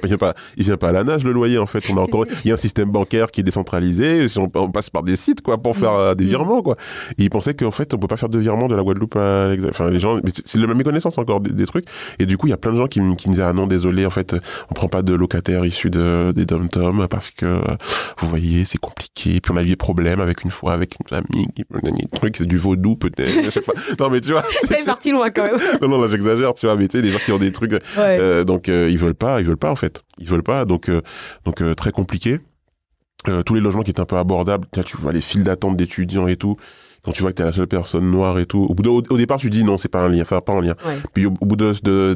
vient pas à la nage, le loyer, en fait. Il y a un système bancaire qui est décentralisé, on passe par des sites, quoi, pour faire des virements, quoi. Et ils pensaient qu'en fait, on peut pas faire de virement de la Guadeloupe enfin, les gens, c'est la méconnaissance encore des trucs. Et du coup, il y a plein de gens qui me disaient, ah non, désolé, en fait, on prend pas de locataires issus des dom-tom parce que, vous voyez, c'est compliqué. Puis on a eu des problèmes avec une amie, c'est du vaudou, peut-être, je sais pas. Non, mais tu vois.
C'est parti loin, quand même.
Non, là, j'exagère, tu vois, mais tu sais, les gens qui ont des trucs, donc ils veulent pas en fait, donc très compliqué. Tous les logements qui étaient un peu abordables, tu vois les files d'attente d'étudiants et tout, quand tu vois que t'es la seule personne noire et tout, au départ tu dis non, c'est pas un lien, ça va pas en lien, puis au bout de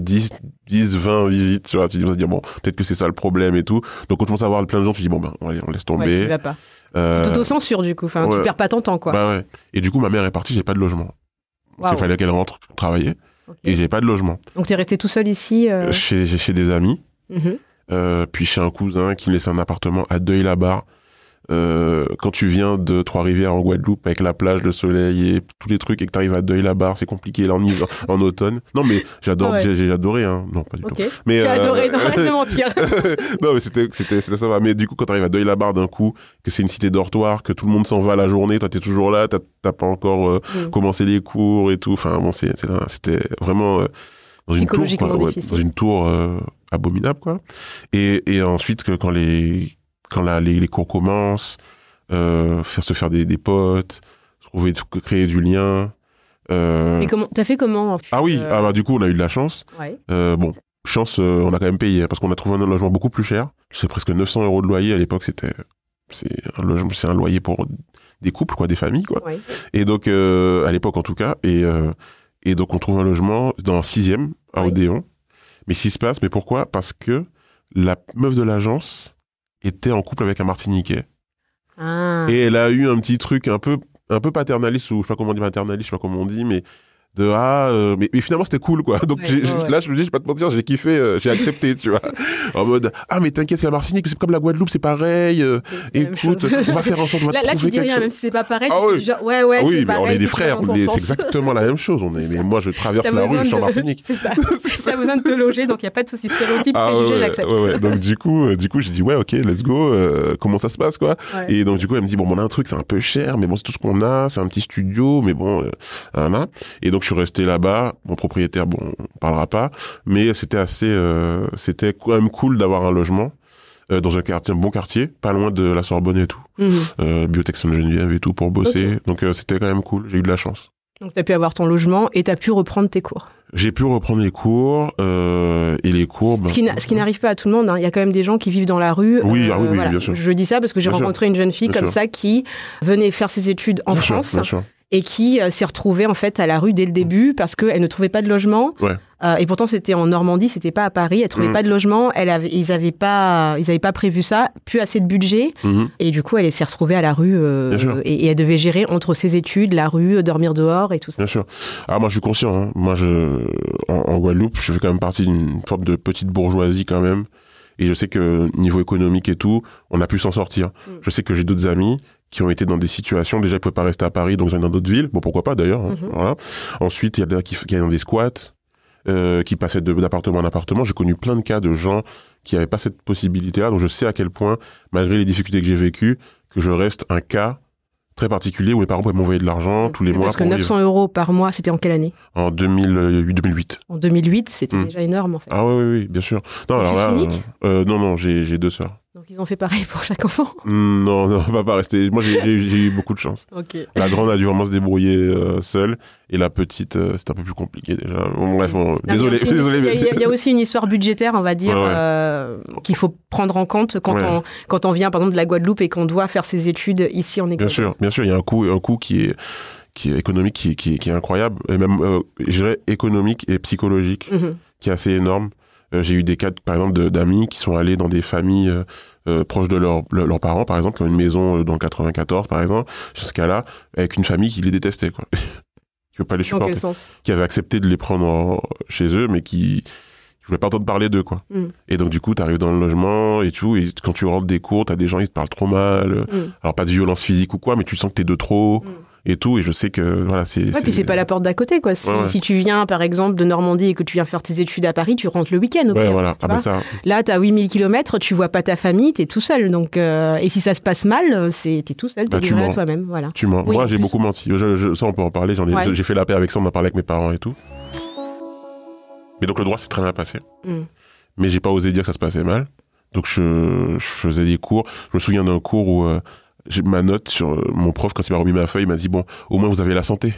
10-20 visites, tu vois, tu dis bon, peut-être que c'est ça le problème et tout, donc quand tu commences à voir plein de gens, tu dis bon allez, on laisse tomber.
Tu vas pas. T'auto-censure du coup, tu perds pas ton temps, quoi.
Et du coup ma mère est partie, j'ai pas de logement. Parce qu'il fallait qu'elle rentre pour travailler. Et j'avais pas de logement. Donc
t'es resté tout seul ici
chez des amis, puis chez un cousin qui me laissait un appartement à Deuil-la-Barre. Quand tu viens de Trois-Rivières en Guadeloupe avec la plage, le soleil et tous les trucs et que t'arrives à Deuil-la-Barre, c'est compliqué là en automne. Non mais j'ai adoré, hein. Non pas du tout. Mais
j'ai adoré, non, arrête de mentir.
Non mais c'était ça va. Mais du coup quand t'arrives à Deuil-la-Barre d'un coup, que c'est une cité dortoir, que tout le monde s'en va la journée, toi t'es toujours là, t'as pas encore commencé les cours et tout. Enfin bon c'était vraiment dans une tour, quoi, dans une tour abominable, quoi. Et ensuite quand les cours commencent, se faire des potes, créer du lien.
Mais t'as fait comment en fait,
Ah oui, du coup on a eu de la chance.
Ouais.
Bon, chance, on a quand même payé parce qu'on a trouvé un logement beaucoup plus cher. C'est presque 900 € de loyer à l'époque. C'est un loyer pour des couples, quoi, des familles, quoi.
Ouais.
Et donc à l'époque en tout cas, et donc on trouve un logement dans le 6e à Odéon. Mais s'il se passe, mais pourquoi ? Parce que la meuf de l'agence était en couple avec un Martiniquais.
Ah.
Et elle a eu un petit truc un peu paternaliste, ou je sais pas comment on dit maternaliste, je sais pas comment on dit, mais mais finalement c'était cool, quoi. Donc là je me dis, je vais pas te mentir, j'ai kiffé, j'ai accepté, tu vois. En mode, mais t'inquiète, c'est la Martinique, c'est comme la Guadeloupe, c'est pareil, écoute, on va faire en sorte, on va
là tu dis rien, même si c'est pas pareil, tu dis genre, ouais,
oui,
c'est
mais
pareil,
on est des frères, c'est exactement la même chose, mais moi je traverse la rue, je suis en Martinique.
C'est ça. T'as besoin de te loger, donc il y a pas de souci, stéréotype, préjugé, j'accepte.
Ouais. Donc du coup j'ai dit ouais, ok, let's go, comment ça se passe, quoi. Ouais. Et donc du coup elle me dit bon, on a un truc, c'est un peu cher, mais bon c'est tout ce qu'on a, c'est un petit studio, mais bon et donc je suis resté là-bas. Mon propriétaire, bon, on parlera pas, mais c'était c'était quand même cool d'avoir un logement dans un bon quartier, pas loin de la Sorbonne et tout, Biotech Sainte-Geneviève et tout pour bosser. Okay. Donc c'était quand même cool. J'ai eu de la chance.
Donc t'as pu avoir ton logement et t'as pu reprendre tes cours.
J'ai pu reprendre les cours et les cours.
Ce qui n'arrive pas à tout le monde. Hein. Il y a quand même des gens qui vivent dans la rue.
Oui,
voilà.
bien sûr.
Je dis ça parce que j'ai rencontré une jeune fille comme ça qui venait faire ses études en France.
Bien sûr.
Et qui s'est retrouvée en fait à la rue dès le début parce qu'elle ne trouvait pas de logement. Ouais. Et pourtant c'était en Normandie, c'était pas à Paris. Elle trouvait pas de logement. Ils avaient pas prévu ça. Plus assez de budget. Et du coup, elle s'est retrouvée à la rue et elle devait gérer entre ses études, la rue, dormir dehors et tout ça.
Bien sûr. Alors moi, je suis conscient. Hein. Moi, en Guadeloupe, je fais quand même partie d'une forme de petite bourgeoisie quand même. Et je sais que niveau économique et tout, on a pu s'en sortir. Je sais que j'ai d'autres amis qui ont été dans des situations, déjà ils pouvaient pas rester à Paris, donc ils sont dans d'autres villes. Bon, pourquoi pas d'ailleurs. Hein, voilà. Ensuite, il y a des qui étaient dans des squats, qui passaient d'appartement en appartement. J'ai connu plein de cas de gens qui n'avaient pas cette possibilité-là, donc je sais à quel point, malgré les difficultés que j'ai vécues, que je reste un cas très particulier où mes parents pouvaient m'envoyer de l'argent tous les mois.
Parce que 900 € par mois, c'était en quelle année ?
En 2008.
En 2008, c'était déjà énorme en fait.
Ah oui, bien sûr. Non, alors là, non, j'ai 2 sœurs.
Donc ils ont fait pareil pour chaque enfant ?
Non, on va pas rester. Moi, j'ai eu beaucoup de chance.
Okay.
La grande a dû vraiment se débrouiller seule, et la petite, c'était un peu plus compliqué déjà. Bon, bref, désolé.
Il y a aussi une histoire budgétaire, on va dire, qu'il faut prendre en compte quand on vient, par exemple, de la Guadeloupe et qu'on doit faire ses études ici en Hexagone.
Bien sûr, il y a un coût qui est économique, qui est incroyable, et même, je dirais, économique et psychologique, qui est assez énorme. J'ai eu des cas, par exemple, d'amis qui sont allés dans des familles proches de leurs parents, par exemple, qui ont une maison dans le 94, par exemple, jusqu'à là, avec une famille qui les détestait, quoi. Qui ne veut pas les supporter.
Dans quel sens ?
Qui avait accepté de les prendre chez eux, mais qui ne voulait pas entendre parler d'eux, quoi. Et donc, du coup, tu arrives dans le logement et tout, et quand tu rentres des cours, tu as des gens, ils te parlent trop mal. Alors, pas de violence physique ou quoi, mais tu sens que t'es de trop. Et tout, et je sais que voilà,
puis c'est pas la porte d'à côté, quoi. Si tu viens par exemple de Normandie et que tu viens faire tes études à Paris, tu rentres le week-end au pire,
voilà. Ça...
Là t'as 8000 km, tu vois pas ta famille, t'es tout seul, donc et si ça se passe mal, t'es tout seul, t'es livré à toi-même, voilà.
Tu mens. Moi j'ai beaucoup menti, ça on peut en parler, j'ai fait la paix avec ça, on a parlé avec mes parents et tout. Mais donc le droit s'est très bien passé, mais j'ai pas osé dire que ça se passait mal, donc je faisais des cours. Je me souviens d'un cours où ma note sur mon prof, quand il m'a remis ma feuille, il m'a dit bon, au moins vous avez la santé.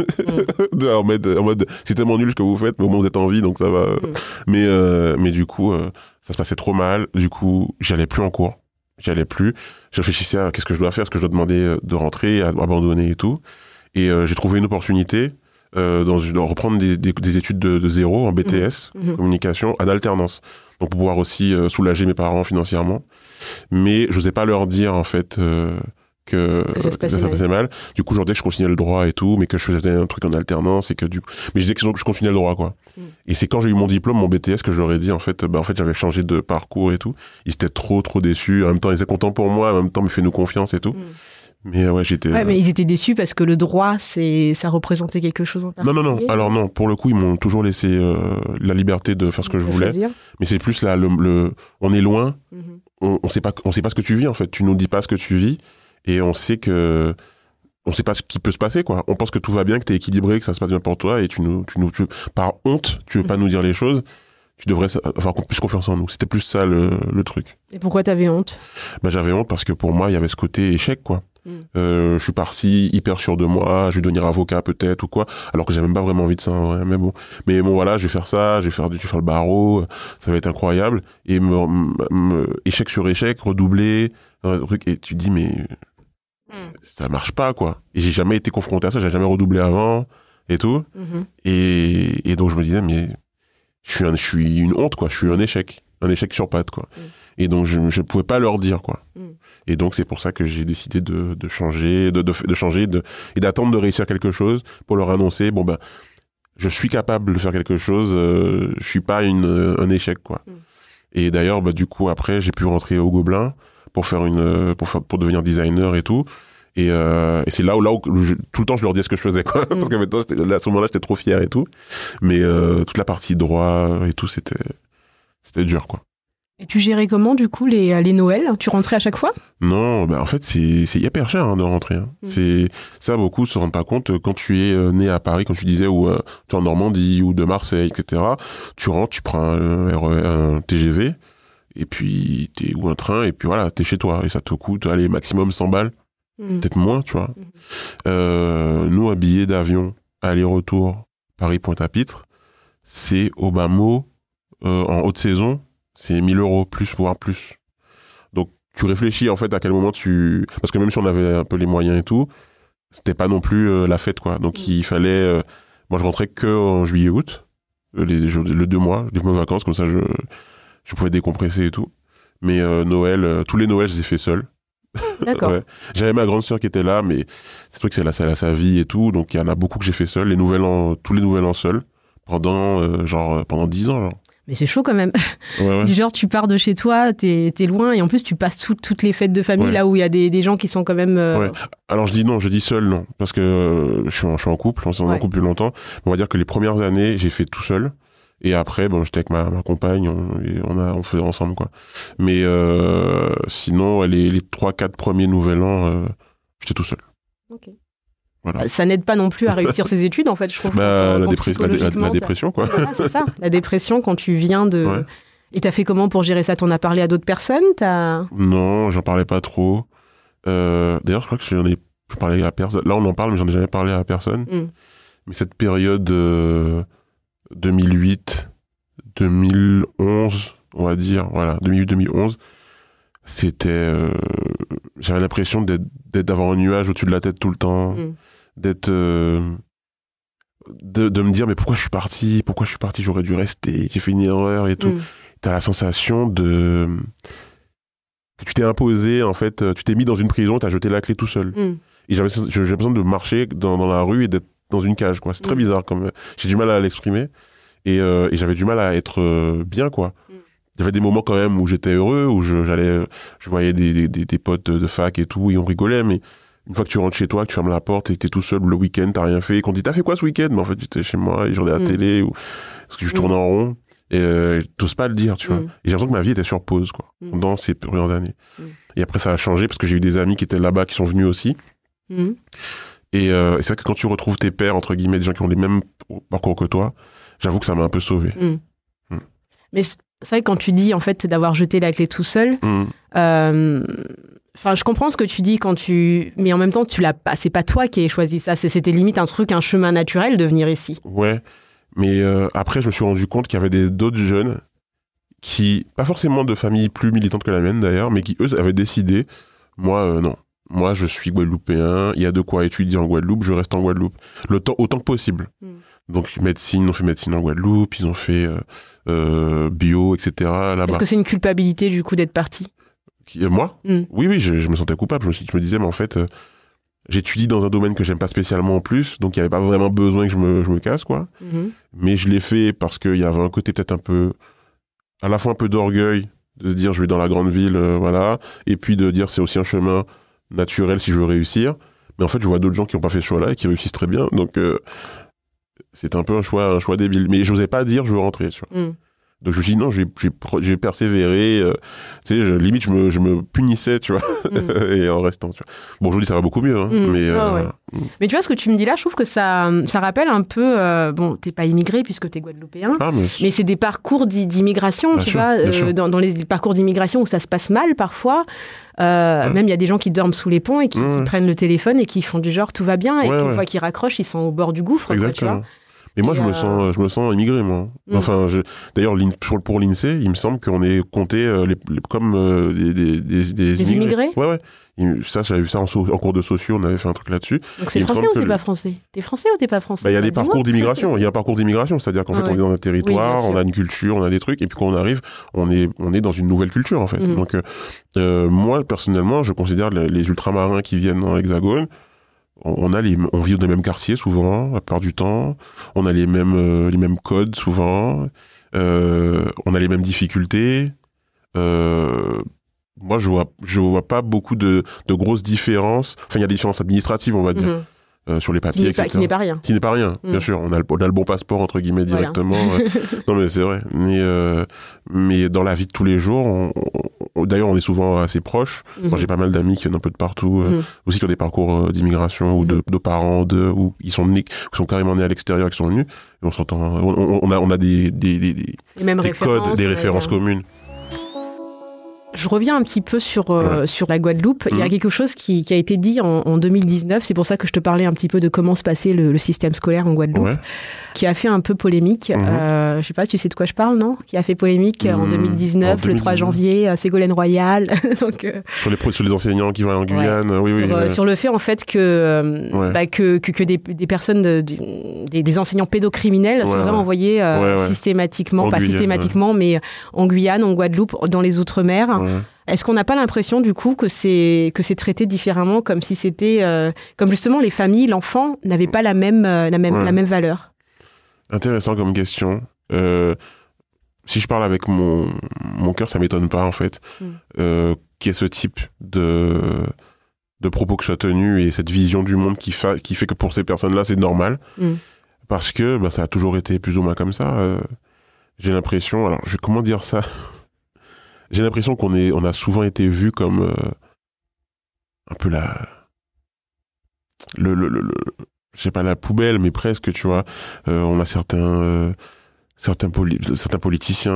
En mode c'est tellement nul ce que vous faites, mais au moins vous êtes en vie, donc ça va. Mais du coup ça se passait trop mal, du coup j'allais plus en cours, je réfléchissais à qu'est-ce que je dois faire, est-ce que je dois demander de rentrer, à abandonner et tout, et j'ai trouvé une opportunité de reprendre des études de zéro en BTS, communication, en alternance. Donc pour pouvoir aussi soulager mes parents financièrement. Mais je n'osais pas leur dire en fait que ça se passait mal. Du coup, je leur disais que je continuais le droit et tout, mais que je faisais un truc en alternance et que mais je disais que je continuais le droit, quoi. Et c'est quand j'ai eu mon diplôme, mon BTS, que je leur ai dit en fait j'avais changé de parcours et tout. Ils étaient trop déçus. En même temps, ils étaient contents pour moi. En même temps, mais fais-nous confiance et tout. Mais j'étais.
Mais ils étaient déçus parce que le droit, ça représentait quelque chose en particulier.
Non. Alors non, pour le coup, ils m'ont toujours laissé la liberté de faire ce que je voulais. Choisir. Mais c'est plus là, on est loin. On sait pas ce que tu vis en fait. Tu nous dis pas ce que tu vis, et on sait pas ce qui peut se passer, quoi. On pense que tout va bien, que t'es équilibré, que ça se passe bien pour toi, et par honte, tu veux pas nous dire les choses. Tu devrais avoir plus confiance en nous. C'était plus ça le truc.
Et pourquoi t'avais honte ?
J'avais honte parce que pour moi, il y avait ce côté échec, quoi. Je suis parti hyper sûr de moi, je vais devenir avocat peut-être ou quoi, alors que j'avais même pas vraiment envie de ça, ouais, mais bon voilà, je vais faire ça, je vais faire le barreau, ça va être incroyable, et échec sur échec, redoubler, et tu te dis mais ça marche pas quoi, et j'ai jamais été confronté à ça, j'ai jamais redoublé avant et tout, et donc je me disais mais je suis une honte quoi, je suis un échec sur pattes quoi. Et donc je pouvais pas leur dire quoi. Et donc c'est pour ça que j'ai décidé de changer, de changer et d'attendre de réussir quelque chose pour leur annoncer je suis capable de faire quelque chose, je suis pas un échec quoi. Et d'ailleurs du coup après j'ai pu rentrer au Gobelin pour devenir designer et tout. Et c'est là où tout le temps je leur disais ce que je faisais quoi, parce qu'à ce moment-là j'étais trop fier et tout. Mais toute la partie droit et tout c'était dur quoi.
Et tu gérais comment du coup les Noëls? Tu rentrais à chaque fois?
Non, en fait c'est hyper cher de rentrer. C'est ça, beaucoup se rendent pas compte. Quand tu es né à Paris, comme tu disais, ou tu es en Normandie ou de Marseille, etc. Tu rentres, tu prends un TGV et puis ou un train et puis voilà, t'es chez toi et ça te coûte maximum 100 balles, peut-être moins, tu vois. Nous, un billet d'avion aller-retour Paris-Pointe-à-Pitre, c'est au bas mot en haute saison. C'est 1 000 euros plus, voire plus. Donc, tu réfléchis, en fait, à quel moment parce que même si on avait un peu les moyens et tout, c'était pas non plus la fête, quoi. Donc, il fallait... moi, je rentrais que en juillet-août, le 2 mois, les vacances, comme ça, je pouvais décompresser et tout. Mais Noël, tous les Noëls, je les ai fait seul.
D'accord.
Ouais. J'avais ma grande sœur qui était là, mais c'est vrai que elle a sa vie et tout, donc il y en a beaucoup que j'ai fait seul, tous les Nouvel An seul, pendant 10 ans, genre.
Mais c'est chaud quand même.
Ouais.
Du genre, tu pars de chez toi, t'es loin, et en plus, tu passes toutes les fêtes de famille, là où il y a des gens qui sont quand même...
Ouais. Alors, je dis seul, non. Parce que je suis en couple, on s'est en couple depuis longtemps. On va dire que les premières années, j'ai fait tout seul. Et après, j'étais avec ma compagne, on faisait ensemble, quoi. Mais sinon, les 3-4 premiers Nouvel An, j'étais tout seul.
Ok.
Voilà.
Ça n'aide pas non plus à réussir ses études, en fait, je trouve.
La dépression, quoi.
Voilà, c'est ça. La dépression, quand tu viens de... Ouais. Et t'as fait comment pour gérer ça? T'en as parlé à d'autres personnes?
Non, j'en parlais pas trop. D'ailleurs, je crois que j'en ai parlé à personne. Là, on en parle, mais j'en ai jamais parlé à personne. Mais cette période 2008, 2011, on va dire, voilà, 2008-2011, c'était... j'avais l'impression d'avoir un nuage au-dessus de la tête tout le temps, de me dire mais pourquoi je suis parti, j'aurais dû rester, j'ai fait une erreur et tout. T'as la sensation que tu t'es imposé, en fait, tu t'es mis dans une prison et t'as jeté la clé tout seul. Et j'avais besoin de marcher dans la rue et d'être dans une cage, quoi. C'est très bizarre, j'ai du mal à l'exprimer et j'avais du mal à être bien, quoi. Il y avait des moments quand même où j'étais heureux, où je voyais des potes de fac et tout, et on rigolait, mais une fois que tu rentres chez toi, que tu fermes la porte et que t'es tout seul le week-end, t'as rien fait, et qu'on dit t'as fait quoi ce week-end? Mais en fait, j'étais chez moi et je regardais la télé, parce que je tournais en rond, et t'oses pas le dire, tu vois. Et j'ai l'impression que ma vie était sur pause, quoi, pendant ces premières années. Et après, ça a changé, parce que j'ai eu des amis qui étaient là-bas, qui sont venus aussi. Et c'est vrai que quand tu retrouves tes pairs, entre guillemets, des gens qui ont les mêmes parcours que toi, j'avoue que ça m'a un peu sauvé.
Mais c'est vrai que quand tu dis, en fait, d'avoir jeté la clé tout seul, je comprends ce que tu dis mais en même temps, c'est pas toi qui as choisi ça, c'était limite un chemin naturel de venir ici. Ouais,
mais après, je me suis rendu compte qu'il y avait d'autres jeunes qui, pas forcément de familles plus militantes que la mienne d'ailleurs, mais qui, eux, avaient décidé, moi, non. Moi, je suis guadeloupéen, il y a de quoi étudier en Guadeloupe, je reste en Guadeloupe. Autant que possible. Donc, médecine, on fait médecine en Guadeloupe, ils ont fait bio, etc. là-bas.
Est-ce que c'est une culpabilité, du coup, d'être parti?
Moi? Oui, je me sentais coupable. Je me disais, mais en fait, j'étudie dans un domaine que j'aime pas spécialement en plus, donc il n'y avait pas vraiment besoin que je me casse, quoi. Mais je l'ai fait parce qu'il y avait un côté peut-être à la fois un peu d'orgueil, de se dire, je vais dans la grande ville, voilà, et puis de dire, c'est aussi un chemin naturel si je veux réussir. Mais en fait, je vois d'autres gens qui n'ont pas fait ce choix-là et qui réussissent très bien, donc... c'est un peu un choix débile. Mais je n'osais pas dire je veux rentrer, tu vois. Donc je me suis dit non, je vais persévérer. Tu sais, limite je me punissais, tu vois, et en restant. Tu vois. Bon, aujourd'hui ça va beaucoup mieux, hein,
mais tu vois ce que tu me dis là, je trouve que ça rappelle un peu. Bon, t'es pas immigré puisque t'es guadeloupéen, mais c'est des parcours d'immigration, tu vois, dans les parcours d'immigration où ça se passe mal parfois. Même il y a des gens qui dorment sous les ponts et qui prennent le téléphone et qui font du genre tout va bien et qu'une fois qu'ils raccrochent, ils sont au bord du gouffre. Quoi, tu vois.
Mais moi, je me sens immigré, moi. Enfin, d'ailleurs, pour l'INSEE, il me semble qu'on est compté comme des
immigrés.
Ouais. Ça, j'avais vu ça en cours de sociaux, on avait fait un truc là-dessus.
Donc c'est français ou c'est pas français ? T'es français ou t'es pas français ?
Il y a des parcours d'immigration. Il y a un parcours d'immigration, c'est-à-dire qu'en fait, on est dans un territoire, on a une culture, on a des trucs, et puis quand on arrive, on est dans une nouvelle culture, en fait. Donc, moi, personnellement, je considère les ultramarins qui viennent dans l'Hexagone, on vit dans les mêmes quartiers souvent, la plupart du temps. On a les mêmes codes souvent. On a les mêmes difficultés. Moi, je vois pas beaucoup de grosses différences. Enfin, il y a des différences administratives, on va dire. Sur les papiers, etc.
Qui n'est pas rien.
Qui n'est pas rien, bien sûr. On a le bon passeport, entre guillemets, directement. Non, mais c'est vrai. Mais dans la vie de tous les jours, d'ailleurs, on est souvent assez proches. Moi, j'ai pas mal d'amis qui viennent un peu de partout, aussi qui ont des parcours d'immigration ou de parents, où ils sont nés, qui sont carrément nés à l'extérieur, qui sont venus. Et on s'entend. On a des codes, des références communes.
Je reviens un petit peu sur la Guadeloupe. Il y a quelque chose qui a été dit en 2019. C'est pour ça que je te parlais un petit peu de comment se passait le système scolaire en Guadeloupe, qui a fait un peu polémique. Je sais pas, tu sais de quoi je parle, non ? Qui a fait polémique en 2019, le 3 janvier, Ségolène Royal. Donc,
sur les enseignants qui vont en Guyane.
Sur le fait, en fait, que des personnes, des enseignants pédocriminels seraient envoyés systématiquement, pas Guyane, systématiquement, mais en Guyane, en Guadeloupe, dans les Outre-mer. Est-ce qu'on n'a pas l'impression du coup que c'est traité différemment, comme si c'était comme justement les familles, l'enfant n'avait pas la même valeur? Intéressant
comme question. Si je parle avec mon cœur, ça m'étonne pas en fait qu'il y ait ce type de propos qui soit tenu et cette vision du monde qui fait que pour ces personnes-là c'est normal parce que ça a toujours été plus ou moins comme ça. J'ai l'impression, alors comment dire ça? J'ai l'impression qu'on a souvent été vu comme un peu je sais pas la poubelle, mais presque, tu vois. On a certains politiciens,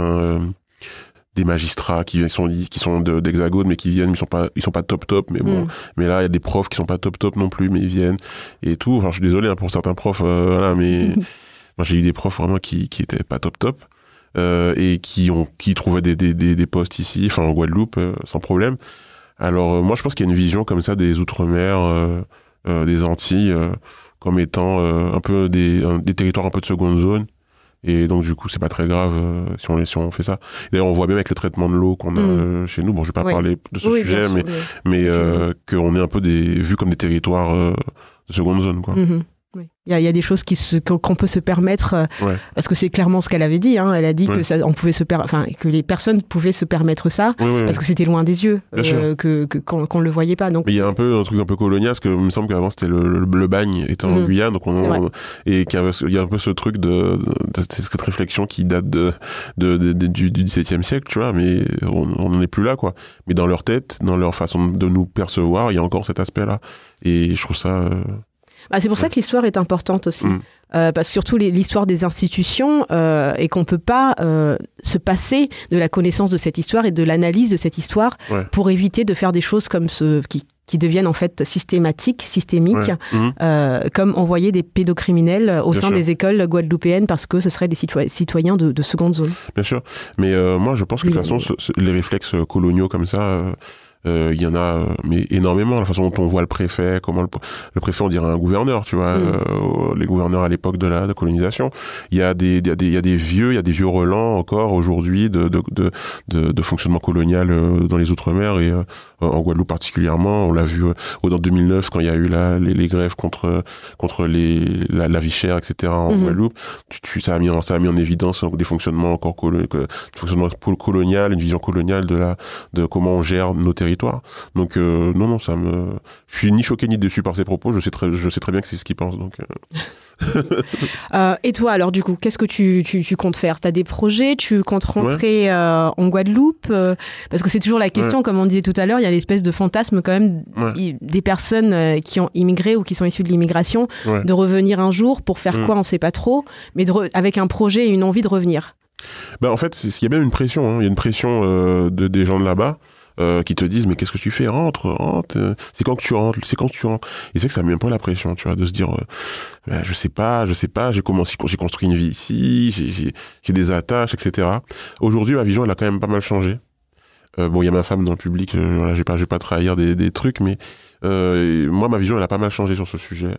des magistrats qui sont d'Hexagone, mais qui viennent, ils sont pas top, mais bon. Mais là, il y a des profs qui sont pas top non plus, mais ils viennent et tout. Enfin, je suis désolé pour certains profs, mais moi j'ai eu des profs vraiment qui étaient pas top. Et qui trouvaient des postes ici, enfin en Guadeloupe, sans problème. Alors moi je pense qu'il y a une vision comme ça des Outre-mer, des Antilles, comme étant un peu des territoires un peu de seconde zone. Et donc du coup c'est pas très grave si on fait ça. D'ailleurs on voit bien avec le traitement de l'eau qu'on a chez nous. Bon je vais pas parler de ce sujet, mais qu'on est un peu vu comme des territoires de seconde zone, quoi.
Oui. Il y a des choses qu'on peut se permettre, parce que c'est clairement ce qu'elle avait dit. Hein. Elle a dit que que les personnes pouvaient se permettre ça, parce que c'était loin des yeux, qu'on le voyait pas. Donc
il y a un truc un peu colonial, parce que il me semble qu'avant c'était le bagne était en Guyane, donc il y a un peu ce truc de cette réflexion qui date du XVIIe siècle, tu vois, mais on n'en est plus là, quoi. Mais dans leur tête, dans leur façon de nous percevoir, il y a encore cet aspect-là, et je trouve ça.
C'est pour ça que l'histoire est importante aussi. Parce que surtout l'histoire des institutions, et qu'on ne peut pas se passer de la connaissance de cette histoire et de l'analyse de cette histoire pour éviter de faire des choses comme qui deviennent en fait systémiques, comme envoyer des pédocriminels au sein des écoles guadeloupéennes parce que ce seraient des citoyens de seconde zone.
Bien sûr. Mais moi, je pense que de toute façon, les réflexes coloniaux comme ça... il y en a mais énormément, la façon dont on voit le préfet, comment le préfet on dirait un gouverneur, tu vois, les gouverneurs à l'époque de la colonisation. Il y a des vieux relents encore aujourd'hui de fonctionnement colonial dans les Outre-mer et en Guadeloupe particulièrement. On l'a vu en 2009 quand il y a eu les grèves contre la vie chère, etc. en Guadeloupe. Ça a mis en évidence des fonctionnements encore fonctionnement colonial, une vision coloniale de comment on gère nos territoires territoire. Donc je suis ni choqué ni déçu par ses propos. Je sais très bien que c'est ce qu'il pense. Donc.
Et toi, alors du coup, qu'est-ce que tu comptes faire ? T'as des projets ? Tu comptes rentrer en Guadeloupe ? Parce que c'est toujours la question, comme on disait tout à l'heure, il y a l'espèce de fantasme quand même des personnes qui ont immigré ou qui sont issues de l'immigration, de revenir un jour pour faire quoi, on sait pas trop, mais avec un projet et une envie de revenir.
En fait, il y a même une pression. Hein. Il y a une pression des gens de là-bas. Qui te disent mais qu'est-ce que tu fais, rentre, c'est quand que tu rentres, et c'est que ça met un peu la pression, tu vois, de se dire je sais pas, j'ai construit une vie ici, j'ai des attaches, etc. Aujourd'hui ma vision elle a quand même pas mal changé. Il y a ma femme dans le public, je vais pas trahir des trucs, mais moi ma vision elle a pas mal changé sur ce sujet.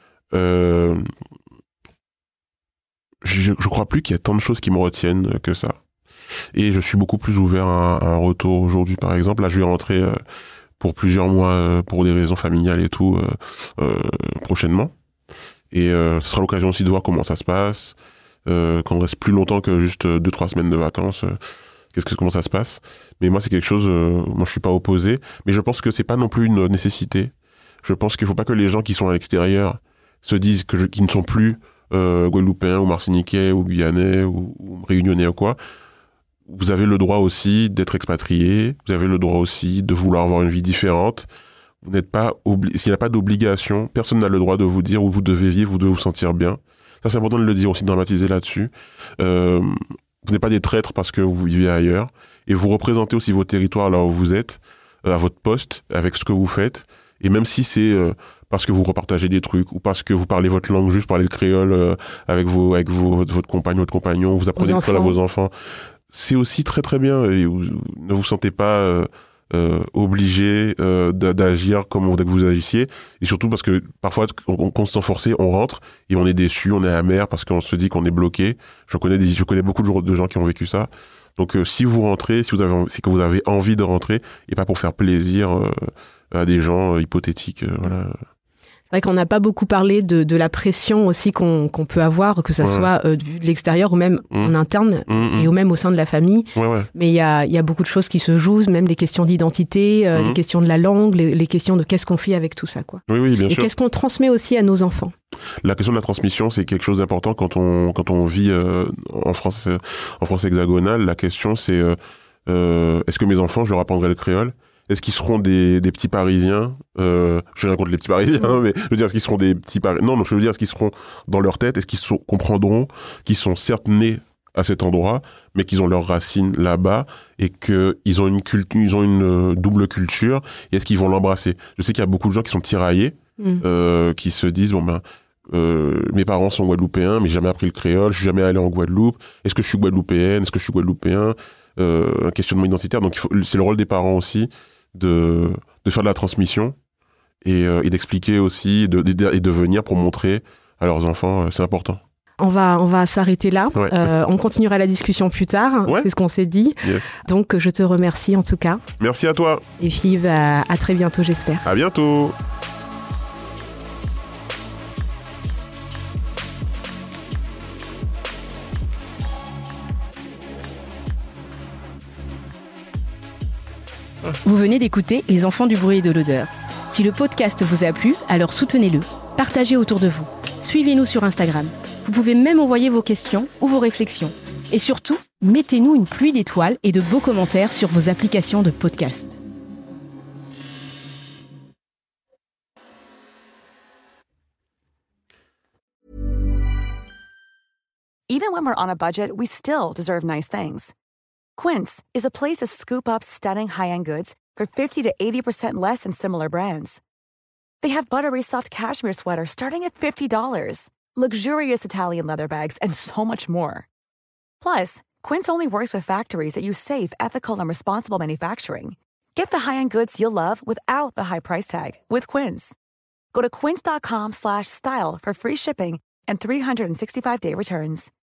Je crois plus qu'il y a tant de choses qui me retiennent que ça. Et je suis beaucoup plus ouvert à un retour aujourd'hui, par exemple. Là, je vais rentrer pour plusieurs mois pour des raisons familiales et tout prochainement. Et ce sera l'occasion aussi de voir comment ça se passe, qu'on reste plus longtemps que juste 2-3 semaines de vacances. Comment ça se passe. Mais moi, c'est quelque chose... moi, je suis pas opposé. Mais je pense que c'est pas non plus une nécessité. Je pense qu'il faut pas que les gens qui sont à l'extérieur se disent qu'ils ne sont plus Guadeloupéens ou Martiniquais ou Guyanais ou Réunionnais ou quoi. Vous avez le droit aussi d'être expatrié, vous avez le droit aussi de vouloir avoir une vie différente. Vous n'êtes pas s'il n'y a pas d'obligation, personne n'a le droit de vous dire où vous devez vivre, vous devez vous sentir bien. Ça, c'est important de le dire aussi, de dramatiser là-dessus. Vous n'êtes pas des traîtres parce que vous vivez ailleurs. Et vous représentez aussi votre territoire là où vous êtes, à votre poste, avec ce que vous faites. Et même si c'est parce que vous repartagez des trucs ou parce que vous parlez votre langue, juste parler le créole avec votre compagne, votre compagnon, vous apprenez le créole à vos enfants. C'est aussi très très bien. Et ne vous sentez pas obligé d'agir comme on voudrait que vous agissiez. Et surtout parce que parfois, quand on se sent forcé, on rentre et on est déçu, on est amer parce qu'on se dit qu'on est bloqué. Je connais beaucoup de gens qui ont vécu ça. Donc si vous rentrez, c'est que vous avez envie de rentrer et pas pour faire plaisir à des gens hypothétiques. Voilà.
C'est vrai qu'on n'a pas beaucoup parlé de la pression aussi qu'on peut avoir, que ça soit de l'extérieur ou même en interne et ou même au sein de la famille. Mais il y a beaucoup de choses qui se jouent, même des questions d'identité, les questions de la langue, les questions de qu'est-ce qu'on fait avec tout ça, quoi.
Oui, bien sûr.
Et qu'est-ce qu'on transmet aussi à nos enfants.
La question de la transmission, c'est quelque chose d'important quand on vit en France hexagonale. La question, c'est est-ce que mes enfants, je leur apprendrai le créole ? Est-ce qu'ils seront des petits Parisiens je rien contre les petits Parisiens, mais je veux dire, est-ce qu'ils seront des petits Parisiens ? Non, je veux dire, est-ce qu'ils seront dans leur tête ? Est-ce qu'ils comprendront qu'ils sont certes nés à cet endroit, mais qu'ils ont leurs racines là-bas et qu'ils ont une double culture ? Et est-ce qu'ils vont l'embrasser ? Je sais qu'il y a beaucoup de gens qui sont tiraillés, qui se disent mes parents sont guadeloupéens, mais j'ai jamais appris le créole, je suis jamais allé en Guadeloupe. Est-ce que je suis guadeloupéenne ? Est-ce que je suis guadeloupéen ? Un questionnement identitaire. Donc c'est le rôle des parents aussi de faire de la transmission et d'expliquer aussi et de venir pour montrer à leurs enfants, c'est important.
On va s'arrêter là. On continuera la discussion plus tard. C'est ce qu'on s'est dit.
Yes.
Donc je te remercie en tout cas.
Merci à toi.
Et puis à très bientôt, j'espère.
À bientôt.
Vous venez d'écouter Les Enfants du bruit et de l'odeur. Si le podcast vous a plu, alors soutenez-le, partagez autour de vous. Suivez-nous sur Instagram. Vous pouvez même envoyer vos questions ou vos réflexions. Et surtout, mettez-nous une pluie d'étoiles et de beaux commentaires sur vos applications de podcast.
Even when we're on a budget, we still deserve nice things. Quince is a place to scoop up stunning high-end goods for 50 to 80% less than similar brands. They have buttery soft cashmere sweaters starting at $50, luxurious Italian leather bags, and so much more. Plus, Quince only works with factories that use safe, ethical, and responsible manufacturing. Get the high-end goods you'll love without the high price tag with Quince. Go to quince.com/style for free shipping and 365-day returns.